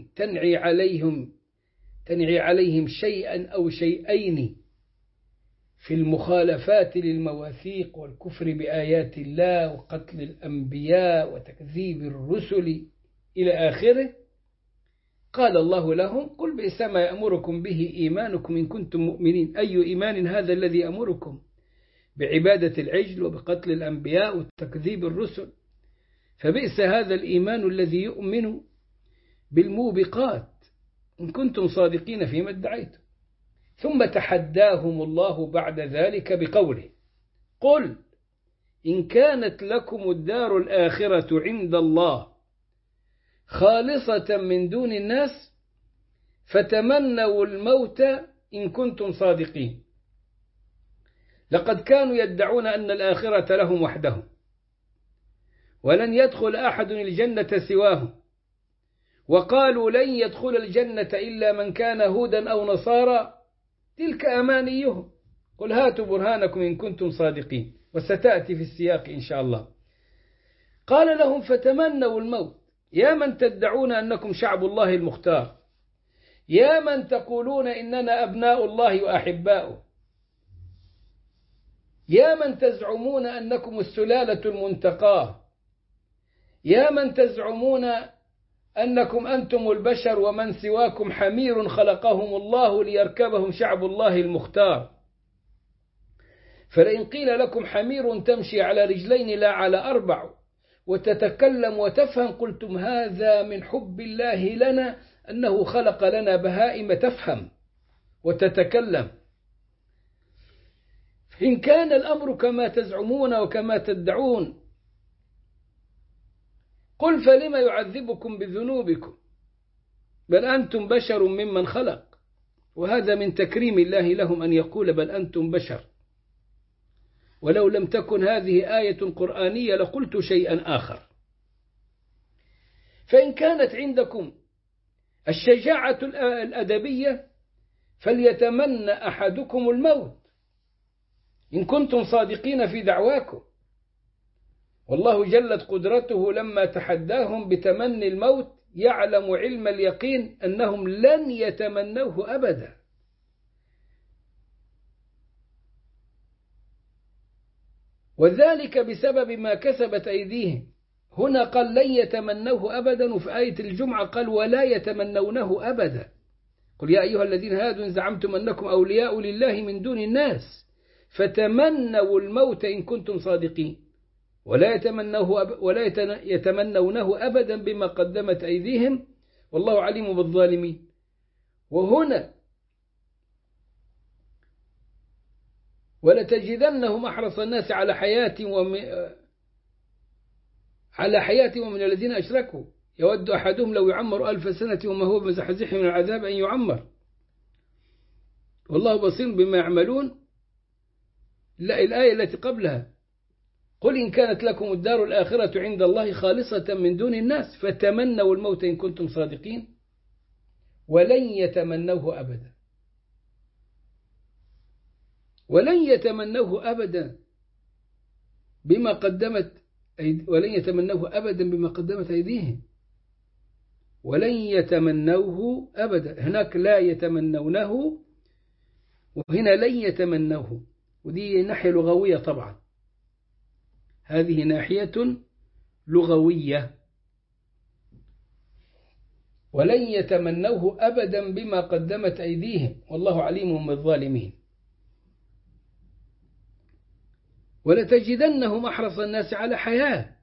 S2: تنعي عليهم شيئا أو شيئين في المخالفات للمواثيق والكفر بآيات الله وقتل الأنبياء وتكذيب الرسل إلى آخره. قال الله لهم: قل بئس ما يأمركم به إيمانكم إن كنتم مؤمنين. أي إيمان هذا الذي يأمركم بعبادة العجل وبقتل الأنبياء وتكذيب الرسل؟ فبئس هذا الإيمان الذي يؤمن بالموبقات إن كنتم صادقين فيما ادعيتم. ثم تحداهم الله بعد ذلك بقوله: قل إن كانت لكم الدار الآخرة عند الله خالصة من دون الناس فتمنوا الموت إن كنتم صادقين. لقد كانوا يدعون أن الآخرة لهم وحدهم ولن يدخل أحد الجنة سواهم، وقالوا لن يدخل الجنة إلا من كان هودا أو نصارى، تلك أمانيهم، قل هاتوا برهانكم إن كنتم صادقين، وستأتي في السياق إن شاء الله. قال لهم: فتمنوا الموت، يا من تدعون أنكم شعب الله المختار، يا من تقولون إننا أبناء الله وأحباؤه، يا من تزعمون أنكم السلالة المنتقاة، يا من تزعمون أنكم أنتم البشر ومن سواكم حمير خلقهم الله ليركبهم شعب الله المختار. فلئن قيل لكم حمير تمشي على رجلين لا على 4 وتتكلم وتفهم قلتم هذا من حب الله لنا أنه خلق لنا بهائم تفهم وتتكلم. إن كان الأمر كما تزعمون وكما تدعون، قل فلم يعذبكم بذنوبكم بل أنتم بشر ممن خلق. وهذا من تكريم الله لهم أن يقول بل أنتم بشر، ولو لم تكن هذه آية قرآنية لقلت شيئا آخر. فإن كانت عندكم الشجاعة الأدبية فليتمنى أحدكم الموت إن كنتم صادقين في دعواكم. والله جلت قدرته لما تحداهم بتمني الموت يعلم علم اليقين أنهم لن يتمنوه أبدا. وذلك بسبب ما كسبت أيديهم، هنا قال لن يتمنوه أبدا، وفي آية الجمعة قال ولا يتمنونه أبدا. قل يا أيها الذين هادوا إن زعمتم أنكم أولياء لله من دون الناس فتمنوا الموت إن كنتم صادقين ولا يتمنونه أبدا بما قدمت أيديهم والله عليم بالظالمين. وهنا ولتجدنهم أحرص الناس على حياة ومن الذين أشركوا يود أحدهم لو يعمر 1000 سنة وما هو بمزحزحه من العذاب أن يعمر والله بصير بما يعملون. لا، الآية التي قبلها قل إن كانت لكم الدار الآخرة عند الله خالصة من دون الناس فتمنوا الموت إن كنتم صادقين ولن يتمنوه أبدا، ولن يتمنوه أبدا بما قدمت ولن يتمنوه أبدا بما قدمت أيديهم، ولن يتمنوه أبدا. هناك لا يتمنونه وهنا لن يتمنوه، ودي ناحية لغوية طبعا، هذه ناحية لغوية. ولن يتمنوه أبدا بما قدمت أيديهم والله عليم بالظالمين. ولتجدنهم أحرص الناس على حياة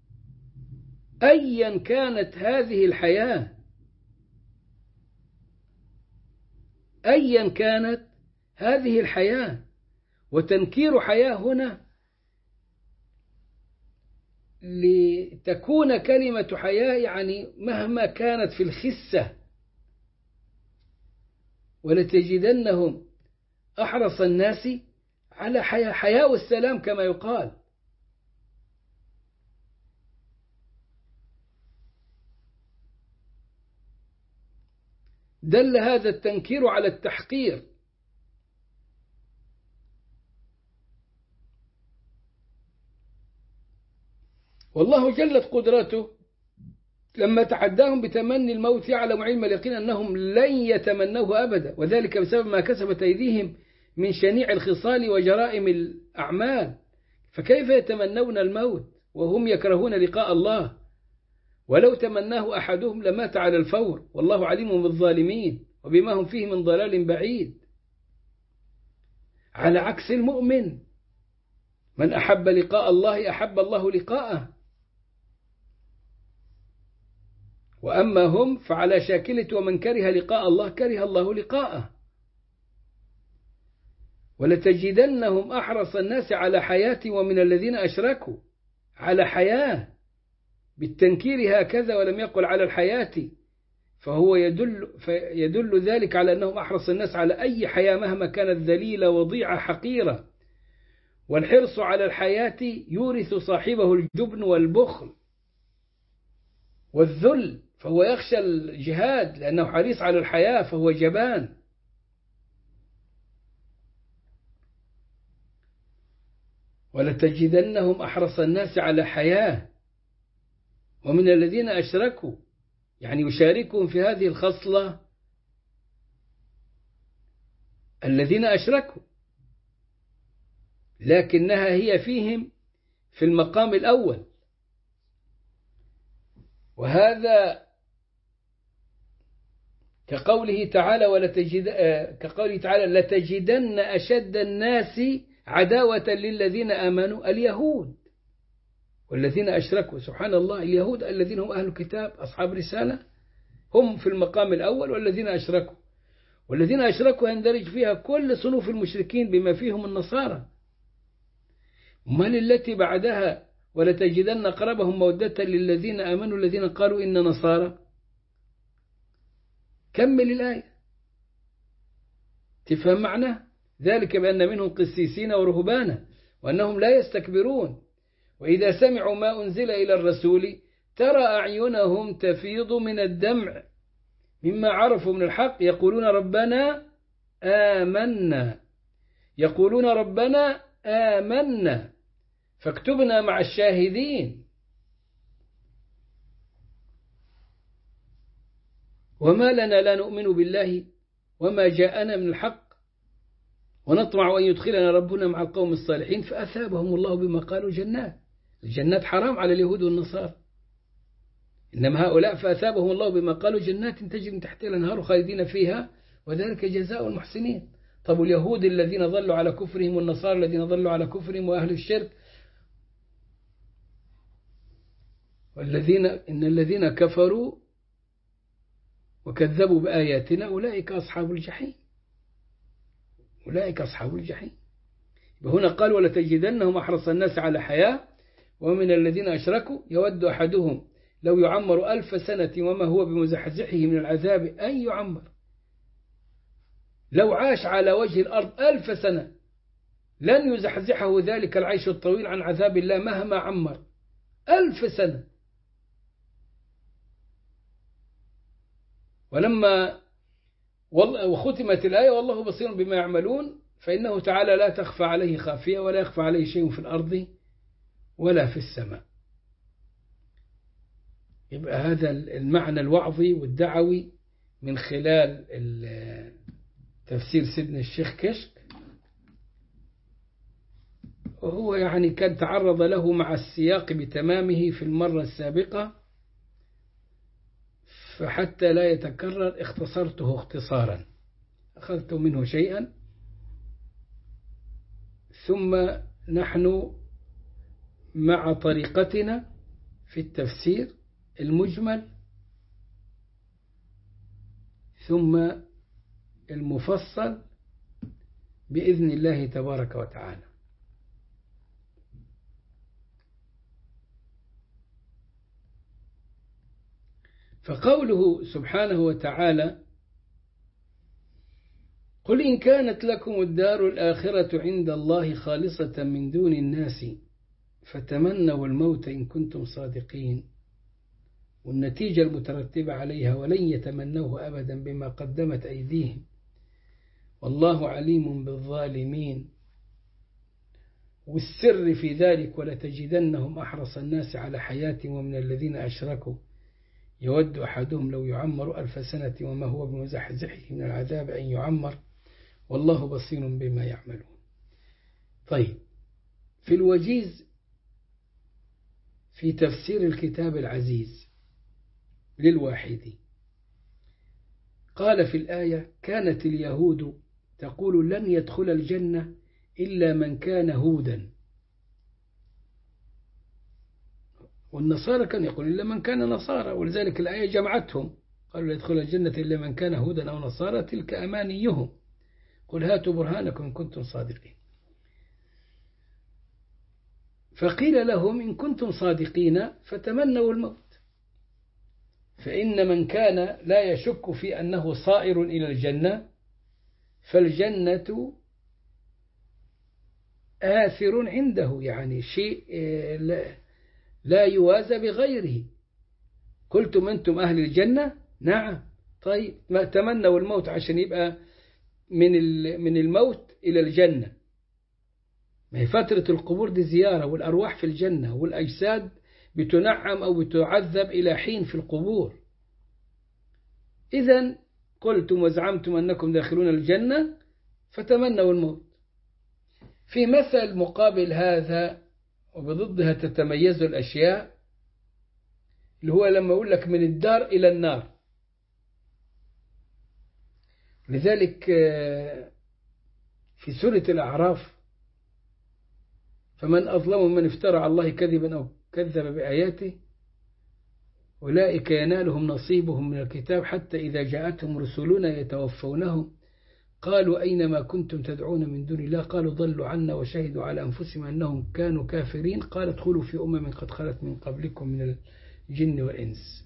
S2: أيا كانت هذه الحياة، أيا كانت هذه الحياة. وتنكير حياة هنا لتكون كلمة حياة يعني مهما كانت في الخسة. ولتجدنهم أحرص الناس على حياة والسلام كما يقال. دل هذا التنكير على التحقير. والله جلت قدرته لما تحداهم بتمني الموت يعلم علم اليقين أنهم لن يتمنوه أبدا، وذلك بسبب ما كسبت أيديهم من شنيع الخصال وجرائم الأعمال. فكيف يتمنون الموت وهم يكرهون لقاء الله؟ ولو تمناه أحدهم لمات على الفور والله عليم بالظالمين وبما هم فيه من ضلال بعيد. على عكس المؤمن، من أحب لقاء الله أحب الله لقاءه، وأما هم فعلى شاكلة ومن كره لقاء الله كره الله لقاءه. ولتجدنهم أحرص الناس على حياة ومن الذين أشركوا، على حياة بالتنكير هكذا ولم يقل على الحياة، فهو يدل ذلك على أنهم أحرص الناس على أي حياة مهما كانت ذليلة وضيعة حقيرة. والحرص على الحياة يورث صاحبه الجبن والبخل والذل، فهو يخشى الجهاد لأنه حريص على الحياة فهو جبان. ولتجدنهم أحرص الناس على حياة ومن الذين أشركوا، يعني يشاركهم في هذه الخصلة الذين أشركوا، لكنها هي فيهم في المقام الأول. وهذا كقوله تعالى لتجدن أشد الناس عداوة للذين آمنوا اليهود والذين أشركوا. سبحان الله، اليهود الذين هم أهل الكتاب أصحاب رسالة هم في المقام الأول، والذين أشركوا يندرج فيها كل صنوف المشركين بما فيهم النصارى. من التي بعدها ولتجدن أقربهم مودة للذين آمنوا الذين قالوا إن نصارى؟ كمل الآية تفهم معنى ذلك بأن منهم قسيسين ورهبانا وأنهم لا يستكبرون وإذا سمعوا ما أنزل إلى الرسول ترى أعينهم تفيض من الدمع مما عرفوا من الحق يقولون ربنا آمنا فاكتبنا مع الشاهدين. وما لنا لا نؤمن بالله وما جاءنا من الحق ونطمع أن يدخلنا ربنا مع القوم الصالحين فأثابهم الله بما قالوا جنات. الجنات حرام على اليهود والنصارى، إنما هؤلاء فأثابهم الله بما قالوا جنات تجري من تحتها الأنهار خالدين فيها وذلك جزاء المحسنين. طب اليهود الذين ظلوا على كفرهم والنصارى الذين ظلوا على كفرهم وأهل الشرك إن الذين كفروا وكذبوا بآياتنا أولئك أصحاب الجحيم، أولئك أصحاب الجحيم. هنا قال ولتجدنهم أحرص الناس على حياة ومن الذين أشركوا يود أحدهم لو يعمر 1000 سنة وما هو بمزحزحه من العذاب أن يعمر. لو عاش على وجه الأرض 1000 سنة لن يزحزحه ذلك العيش الطويل عن عذاب الله مهما عمر 1000 سنة. ولما وختمت الآية والله بصير بما يعملون فإنه تعالى لا تخفى عليه خافية ولا يخفى عليه شيء في الأرض ولا في السماء. يبقى هذا المعنى الوعظي والدعوي من خلال تفسير سيدنا الشيخ كشك، وهو يعني كان تعرض له مع السياق بتمامه في المرة السابقة، فحتى لا يتكرر اختصرته اختصارا، أخذت منه شيئا. ثم نحن مع طريقتنا في التفسير المجمل ثم المفصل بإذن الله تبارك وتعالى. فقوله سبحانه وتعالى قل إن كانت لكم الدار الآخرة عند الله خالصة من دون الناس فتمنوا الموت إن كنتم صادقين، والنتيجة المترتبة عليها ولن يتمنوه أبدا بما قدمت أيديهم والله عليم بالظالمين. والسر في ذلك ولتجدنهم أحرص الناس على حياة ومن الذين أشركوا يود أحدهم لو يعمر 1000 سنة وما هو بمزحزحه من العذاب أن يعمر والله بصير بما يعملون. طيب، في الوجيز في تفسير الكتاب العزيز للواحدي قال في الآية كانت اليهود تقول لن يدخل الجنة إلا من كان هودا، والنصارى كان يقول إلا من كان نصارى، ولذلك الآية جمعتهم قالوا لا يدخل الجنة إلا من كان هودا أو نصارى تلك أمانيهم قل هاتوا برهانكم إن كنتم صادقين. فقيل لهم إن كنتم صادقين فتمنوا الموت، فإن من كان لا يشك في أنه صائر إلى الجنة فالجنة آثر عنده، يعني شيء لا يوازى بغيره. قلتم أنتم أهل الجنة؟ نعم. طيب، ما تمنوا الموت عشان يبقى من الموت إلى الجنة. ما هي فترة القبور دي زيارة، والأرواح في الجنة والأجساد بتنعم أو بتعذب إلى حين في القبور. إذن قلتم وزعمتم أنكم داخلون الجنة فتمنوا الموت. في مثل مقابل هذا وبضدها تتميز الأشياء، اللي هو لما أقول لك من الدار إلى النار. لذلك في سورة الأعراف فمن أظلم من افترى على الله كذبا أو كذب بآياته أولئك ينالهم نصيبهم من الكتاب حتى إذا جاءتهم رسلنا يتوفونهم قالوا أينما كنتم تدعون من دون الله قالوا ضلوا عنا وشهدوا على أنفسهم أنهم كانوا كافرين قال ادخلوا في قد خلت من قبلكم من الجن والإنس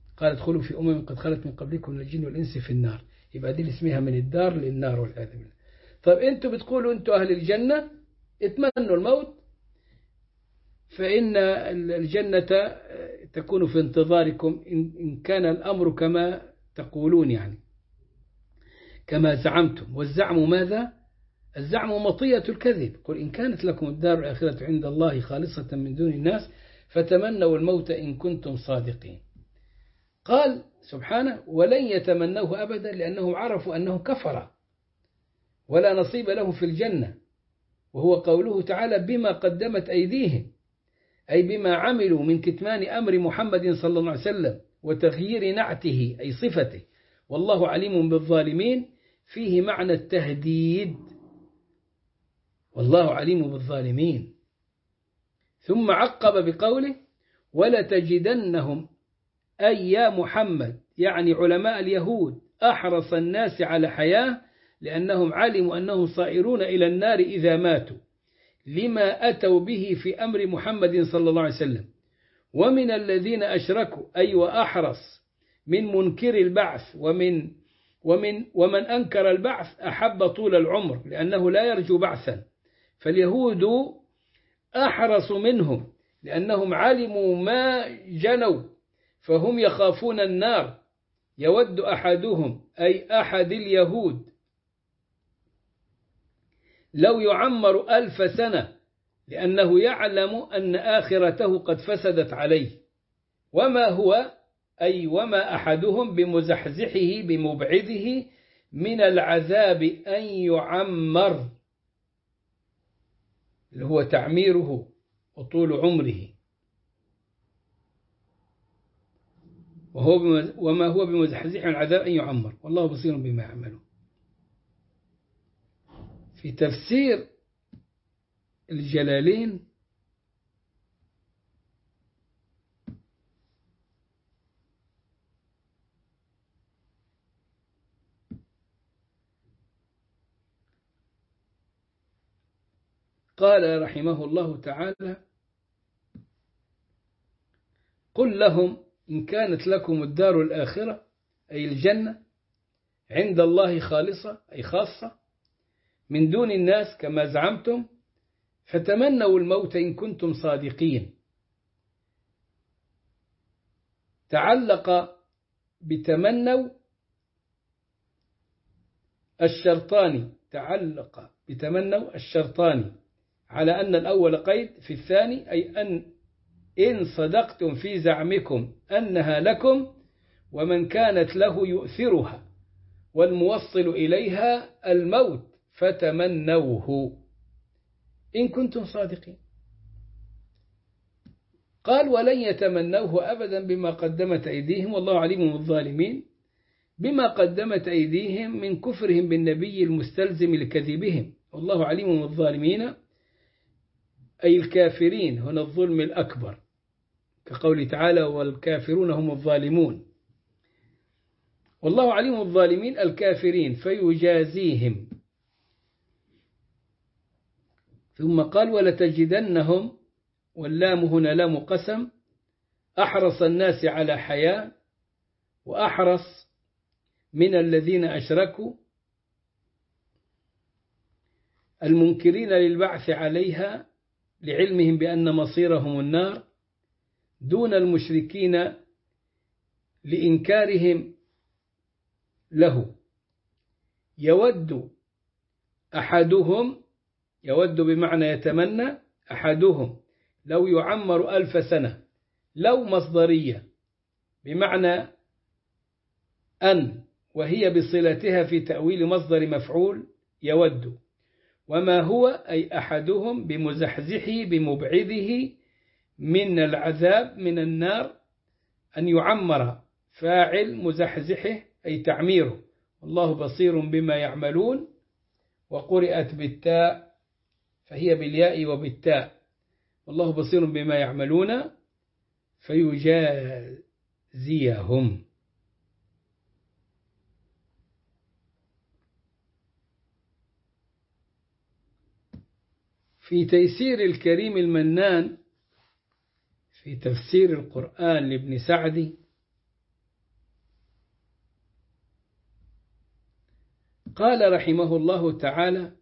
S2: من الجن والإنس في النار. يبقى دي اسمها من الدار للنار والعياذ بالله. طيب أنتوا بتقولوا أنتوا أهل الجنة اتمنوا الموت فإن الجنة تكون في انتظاركم إن كان الأمر كما تقولون، يعني كما زعمتم. والزعم ماذا؟ الزعم مطية الكذب. قل إن كانت لكم الدار الآخرة عند الله خالصة من دون الناس فتمنوا الموت إن كنتم صادقين. قال سبحانه ولن يتمنوه أبدا لأنهم عرفوا أنه كفر ولا نصيب له في الجنة، وهو قوله تعالى بما قدمت أيديهم، أي بما عملوا من كتمان أمر محمد صلى الله عليه وسلم وتغيير نعته أي صفته، والله عليم بالظالمين، فيه معنى التهديد، والله عليم بالظالمين. ثم عقب بقوله ولتجدنهم أي يا محمد، يعني علماء اليهود، أحرص الناس على حياة، لأنهم علموا أنهم صائرون إلى النار إذا ماتوا، لما أتوا به في أمر محمد صلى الله عليه وسلم. ومن الذين أشركوا أي وأحرص من منكر البعث ومن أنكر البعث أحب طول العمر، لأنه لا يرجو بعثا. فاليهود أحرص منهم لأنهم علموا ما جنوا، فهم يخافون النار. يود أحدهم أي أحد اليهود لو يعمر 1000 سنة، لأنه يعلم أن آخرته قد فسدت عليه. وما هو أي وما أحدهم بمزحزحه بمبعده من العذاب أن يعمر، اللي هو تعميره وطول عمره، وما هو بمزحزحه من العذاب أن يعمر، والله بصير بما يعملون. في تفسير الجلالين قال رحمه الله تعالى قل لهم إن كانت لكم الدار الآخرة أي الجنة عند الله خالصة أي خاصة من دون الناس كما زعمتم، فتمنوا الموت إن كنتم صادقين. تعلق بتمنوا الشرطان على أن الأول قيد في الثاني، أي إن صدقتم في زعمكم أنها لكم، ومن كانت له يؤثرها والموصل إليها الموت فتمنوه إن كنتم صادقين. قال ولن يتمنوه أبدا بما قدمت أيديهم، والله عليم بالظالمين، بما قدمت أيديهم من كفرهم بالنبي المستلزم لكذبهم، والله عليم بالظالمين أي الكافرين، هنا الظلم الأكبر كقول تعالى والكافرون هم الظالمون، والله عليم بالظالمين الكافرين فيجازيهم. ثم قال ولتجدنهم، واللام هنا لام قسم، أحرص الناس على حياة، وأحرص من الذين أشركوا المنكرين للبعث عليها لعلمهم بأن مصيرهم النار، دون المشركين لإنكارهم له. يود أحدهم، يود بمعنى يتمنى، أحدهم لو يعمر 1000 سنة، لو مصدرية بمعنى أن، وهي بصلتها في تأويل مصدر مفعول يود. وما هو أي أحدهم بمزحزحه بمبعده من العذاب من النار، أن يعمر فاعل مزحزحه أي تعميره، والله بصير بما يعملون. وقرئت بالتاء فهي بالياء وبالتاء، والله بصير بما يعملون فيجازيهم. في تيسير الكريم المنان في تفسير القرآن لابن سعدي قال رحمه الله تعالى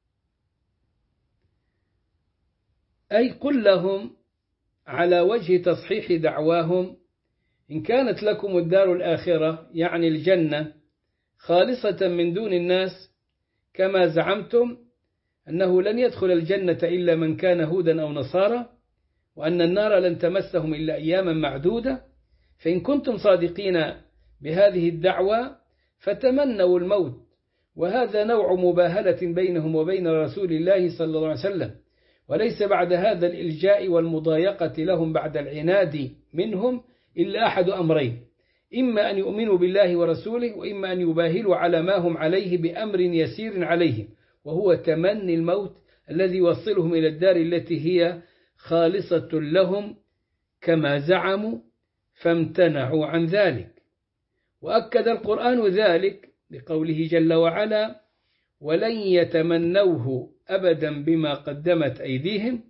S2: أي قل لهم على وجه تصحيح دعواهم إن كانت لكم الدار الآخرة يعني الجنة خالصة من دون الناس كما زعمتم أنه لن يدخل الجنة إلا من كان هودا أو نصارى، وأن النار لن تمسهم إلا أياما معدودة، فإن كنتم صادقين بهذه الدعوة فتمنوا الموت، وهذا نوع مباهلة بينهم وبين رسول الله صلى الله عليه وسلم، وليس بعد هذا الإلجاء والمضايقة لهم بعد العناد منهم إلا أحد أمرين: إما أن يؤمنوا بالله ورسوله، وإما أن يباهلوا على ما هم عليه بأمر يسير عليهم، وهو تمني الموت الذي يوصلهم إلى الدار التي هي خالصة لهم كما زعموا، فامتنعوا عن ذلك. وأكد القرآن ذلك بقوله جل وعلا: ولن يتمنوه أبدا بما قدمت أيديهم.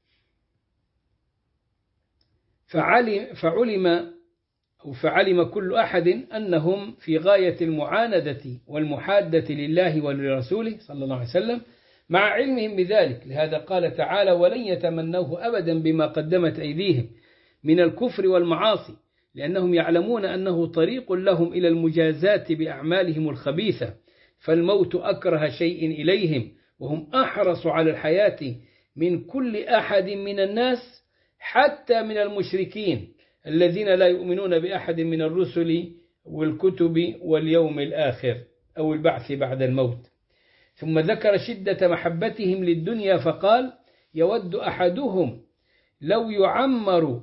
S2: فعلم كل أحد أنهم في غاية المعاندة والمحادة لله ولرسوله صلى الله عليه وسلم مع علمهم بذلك. لهذا قال تعالى: ولن يتمنوه أبدا بما قدمت أيديهم من الكفر والمعاصي، لأنهم يعلمون أنه طريق لهم إلى المجازات بأعمالهم الخبيثة، فالموت أكره شيء إليهم، وهم أحرص على الحياة من كل أحد من الناس، حتى من المشركين الذين لا يؤمنون بأحد من الرسل والكتب واليوم الآخر أو البعث بعد الموت. ثم ذكر شدة محبتهم للدنيا فقال: يود أحدهم لو يعمر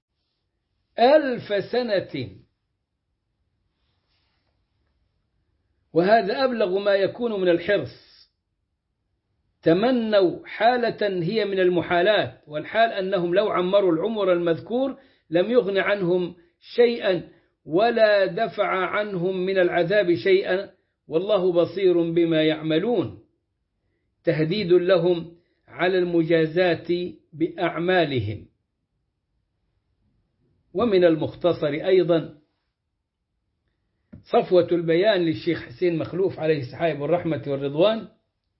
S2: 1000 سنة، وهذا أبلغ ما يكون من الحرص. تمنوا حالة هي من المحالات، والحال أنهم لو عمروا العمر المذكور لم يغن عنهم شيئا ولا دفع عنهم من العذاب شيئا، والله بصير بما يعملون، تهديد لهم على المجازات بأعمالهم. ومن المختصر أيضا صفوة البيان للشيخ حسين مخلوف عليه سحائب الرحمة والرضوان،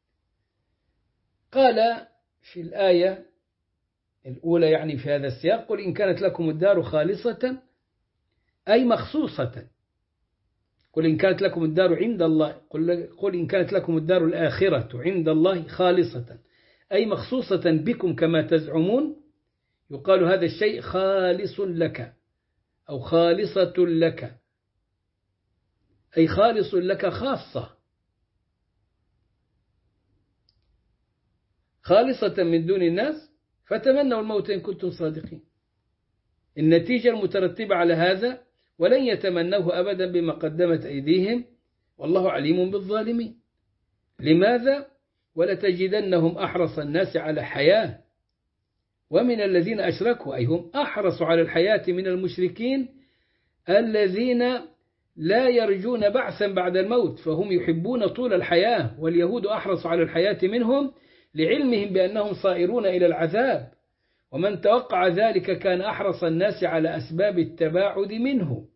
S2: قال في الآية الأولى يعني في هذا السياق: قل إن كانت لكم الدار خالصة أي مخصوصة، قل إن كانت لكم الدار عند الله، قل إن كانت لكم الدار الآخرة عند الله خالصة أي مخصوصة بكم كما تزعمون، يقال هذا الشيء خالص لك أو خالصة لك، أي خالص لك خاصة، خالصة من دون الناس، فتمنوا الموت إن كنتم صادقين. النتيجة المترتبة على هذا: ولن يتمنوه أبدا بما قدمت أيديهم والله عليم بالظالمين. لماذا؟ ولتجدنهم أحرص الناس على حياة، ومن الذين أشركوا، أي هم أحرص على الحياة من المشركين الذين لا يرجون بعثا بعد الموت، فهم يحبون طول الحياة، واليهود أحرص على الحياة منهم لعلمهم بأنهم صائرون إلى العذاب، ومن توقع ذلك كان أحرص الناس على أسباب التباعد منه.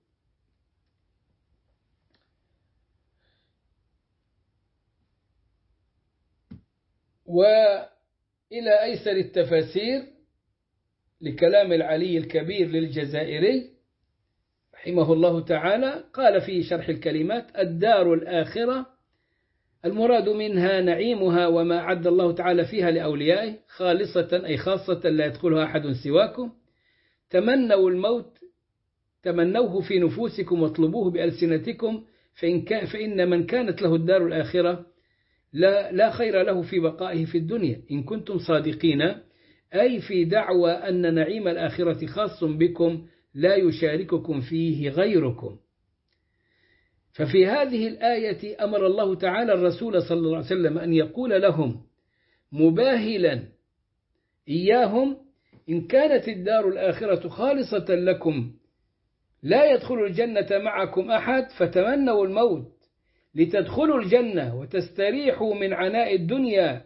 S2: وإلى أيسر التفاسير لكلام العلي الكبير للجزائري رحمه الله تعالى، قال في شرح الكلمات: الدار الآخرة المراد منها نعيمها وما أعد الله تعالى فيها لأوليائه، خالصة أي خاصة لا يدخلها أحد سواكم. تمنوا الموت، تمنوه في نفوسكم واطلبوه بألسنتكم، فإن من كانت له الدار الآخرة لا خير له في بقائه في الدنيا إن كنتم صادقين، أي في دعوى أن نعيم الآخرة خاص بكم لا يشارككم فيه غيركم. ففي هذه الآية أمر الله تعالى الرسول صلى الله عليه وسلم أن يقول لهم مباهلا إياهم: إن كانت الدار الآخرة خالصة لكم لا يدخل الجنة معكم أحد، فتمنوا الموت لتدخلوا الجنة وتستريحوا من عناء الدنيا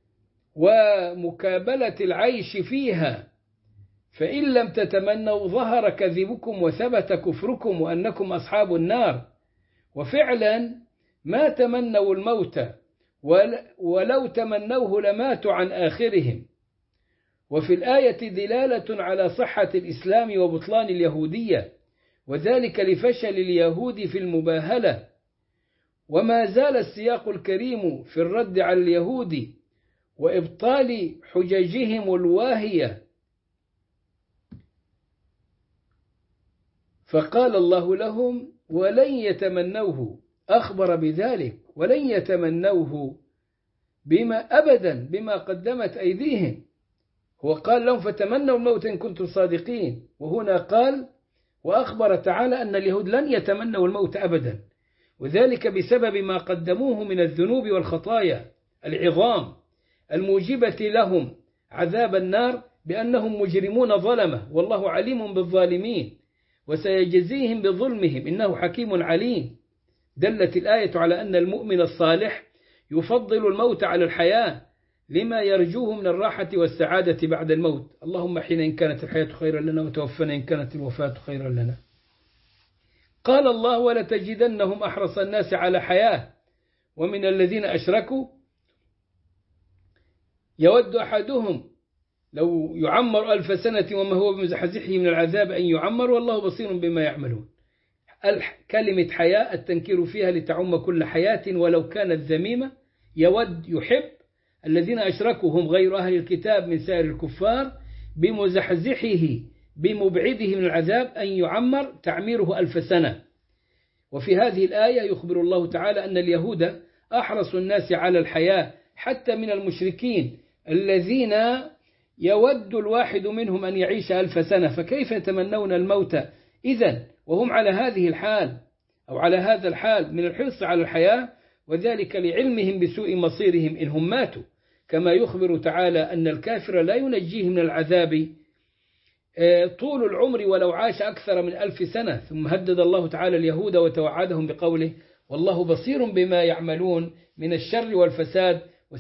S2: ومكابلة العيش فيها، فإن لم تتمنوا ظهر كذبكم وثبت كفركم وأنكم أصحاب النار. وفعلا ما تمنوا الموت، ولو تمنوه لماتوا عن آخرهم. وفي الآية دلالة على صحة الإسلام وبطلان اليهودية، وذلك لفشل اليهود في المباهلة. وما زال السياق الكريم في الرد على اليهود وإبطال حججهم الواهية، فقال الله لهم: ولن يتمنوه، أخبر بذلك، ولن يتمنوه أبدا بما قدمت أيديهم، هو قال لهم فتمنوا الموت إن كنتم صادقين، وهنا قال وأخبر تعالى أن اليهود لن يتمنوا الموت أبدا، وذلك بسبب ما قدموه من الذنوب والخطايا العظام الموجبة لهم عذاب النار، بأنهم مجرمون ظلمة، والله عليم بالظالمين وسيجزيهم بظلمهم إنه حكيم عليم. دلت الآية على أن المؤمن الصالح يفضل الموت على الحياة لما يرجوه من الراحة والسعادة بعد الموت. اللهم حين إن كانت الحياة خيرا لنا، وتوفنا إن كانت الوفاة خيرا لنا. قال الله ولتجدنهم أحرص الناس على حياة ومن الذين أشركوا يود أحدهم لو يعمر 1000 سنة وما هو بمزحزحه من العذاب أن يعمر والله بصير بما يعملون. كلمة حياة التنكير فيها لتعم كل حياة ولو كانت ذميمة. يود يحب الذين أشركوا هم غير أهل الكتاب من سائر الكفار بمزحزحه بمبعده من العذاب أن يعمر تعميره 1000 سنة. وفي هذه الآية يخبر الله تعالى أن اليهود أحرص الناس على الحياة حتى من المشركين الذين يود الواحد منهم أن يعيش 1000 سنة، فكيف يتمنون الموت إذن وهم على هذه الحال أو على هذا الحال من الحرص على الحياة، وذلك لعلمهم بسوء مصيرهم إنهم ماتوا، كما يخبر تعالى أن الكافر لا ينجيه من العذاب طول العمر ولو عاش أكثر من 1000 سنة. ثم هدد الله تعالى اليهود وتوعدهم بقوله والله بصير بما يعملون من الشر والفساد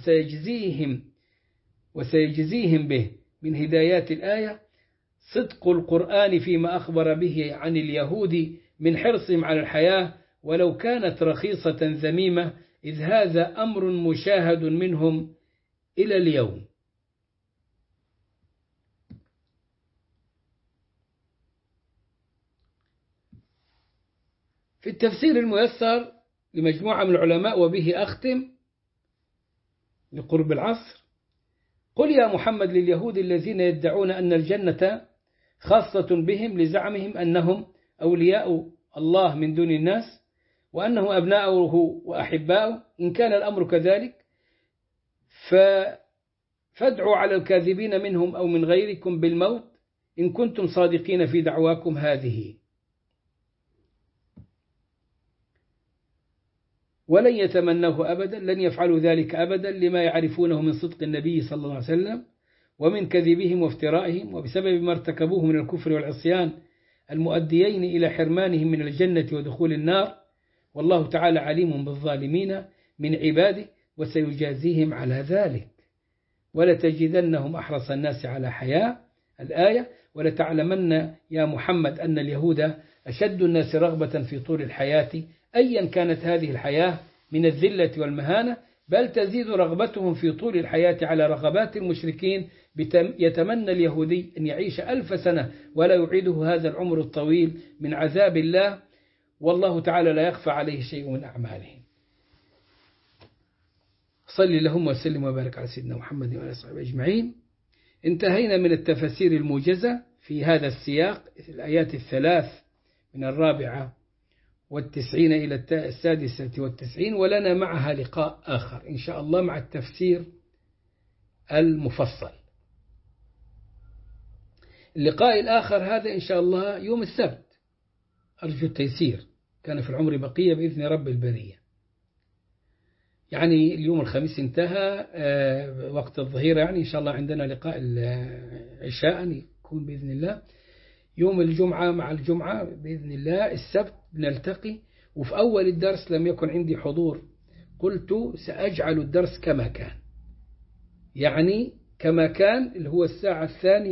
S2: وسيجزيهم به. من هدايات الآية صدق القرآن فيما أخبر به عن اليهود من حرصهم على الحياة ولو كانت رخيصة ذميمة، إذ هذا أمر مشاهد منهم إلى اليوم. في التفسير الميسر لمجموعة من العلماء وبه أختم لقرب العصر: قل يا محمد لليهود الذين يدعون أن الجنة خاصة بهم لزعمهم أنهم أولياء الله من دون الناس وأنهم أبناؤه وأحباؤه، إن كان الأمر كذلك فادعوا على الكاذبين منهم أو من غيركم بالموت إن كنتم صادقين في دعواكم هذه، ولن يتمنوه أبدا، لن يفعلوا ذلك أبدا لما يعرفونه من صدق النبي صلى الله عليه وسلم ومن كذبهم وافترائهم، وبسبب ما ارتكبوه من الكفر والعصيان المؤديين إلى حرمانهم من الجنة ودخول النار، والله تعالى عليم بالظالمين من عباده وسيجازيهم على ذلك. ولتجدنهم أحرص الناس على حياة الآية: ولتعلمن يا محمد أن اليهود أشد الناس رغبة في طول الحياة أيا كانت هذه الحياة من الذلة والمهانة، بل تزيد رغبتهم في طول الحياة على رغبات المشركين. يتمنى اليهودي أن يعيش 1000 سنة ولا يعيده هذا العمر الطويل من عذاب الله، والله تعالى لا يخفى عليه شيء من أعمالهم. صلي اللهم وسلم وبارك على سيدنا محمد وعلى آله أجمعين. انتهينا من التفاسير الموجزة في هذا السياق، الآيات 3 من 94 إلى 96، ولنا معها لقاء آخر إن شاء الله مع التفسير المفصل. اللقاء الآخر هذا إن شاء الله يوم السبت، أرجو التيسير، كان في العمر بقية بإذن رب البرية. يعني اليوم الخميس انتهى وقت الظهيرة، يعني إن شاء الله عندنا لقاء عشاء يكون بإذن الله يوم الجمعة مع الجمعة بإذن الله. السبت نلتقي، وفي أول الدرس لم يكن عندي حضور، قلت سأجعل الدرس كما كان، يعني كما كان اللي هو الساعة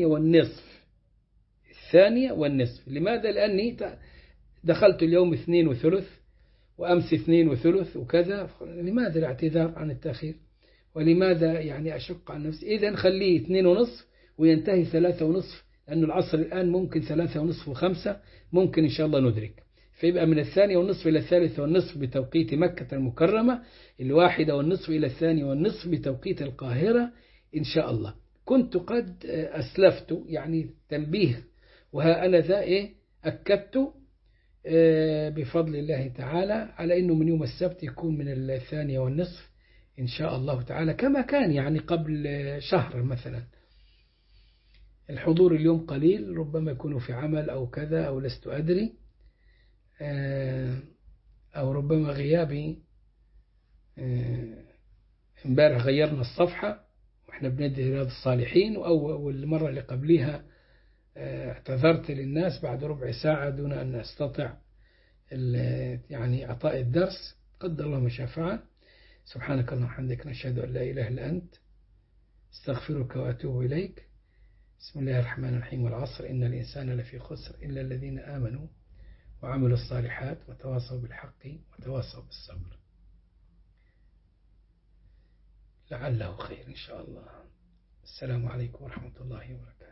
S2: 2:30. لماذا؟ لأني دخلت اليوم 2:30 وأمس 2:30 وكذا، لماذا الاعتذار عن التأخير؟ ولماذا يعني أشق عن نفسي؟ إذن خليه 2:30 وينتهي 3:30، لأن العصر الآن ممكن 3:30 و5 ممكن إن شاء الله ندرك، فيبقى من 2:30 إلى 3:30 بتوقيت مكة المكرمة، 1:30 إلى 2:30 بتوقيت القاهرة إن شاء الله. كنت قد أسلفت يعني تنبيه، وها أنا ذا أكدت بفضل الله تعالى على أنه من يوم السبت يكون من 2:30 إن شاء الله تعالى كما كان، يعني قبل شهر مثلا.
S1: الحضور اليوم قليل، ربما يكونوا في عمل أو كذا أو لست أدري، أو ربما غيابي. امبارح غيرنا الصفحة وإحنا بندي رياض الصالحين، والمرة اللي قبلها اعتذرت للناس بعد ربع ساعة دون أن أستطع يعني أعطاء الدرس. قدر الله ما شاء فعل. سبحانك اللهم وبحمدك، نشهد أن لا إله إلا أنت، استغفرك وأتوب إليك. بسم الله الرحمن الرحيم. والعصر إن الإنسان لفي خسر إلا الذين آمنوا وعملوا الصالحات وتواصوا بالحق وتواصوا بالصبر. لعله خير إن شاء الله. السلام عليكم ورحمة الله وبركاته.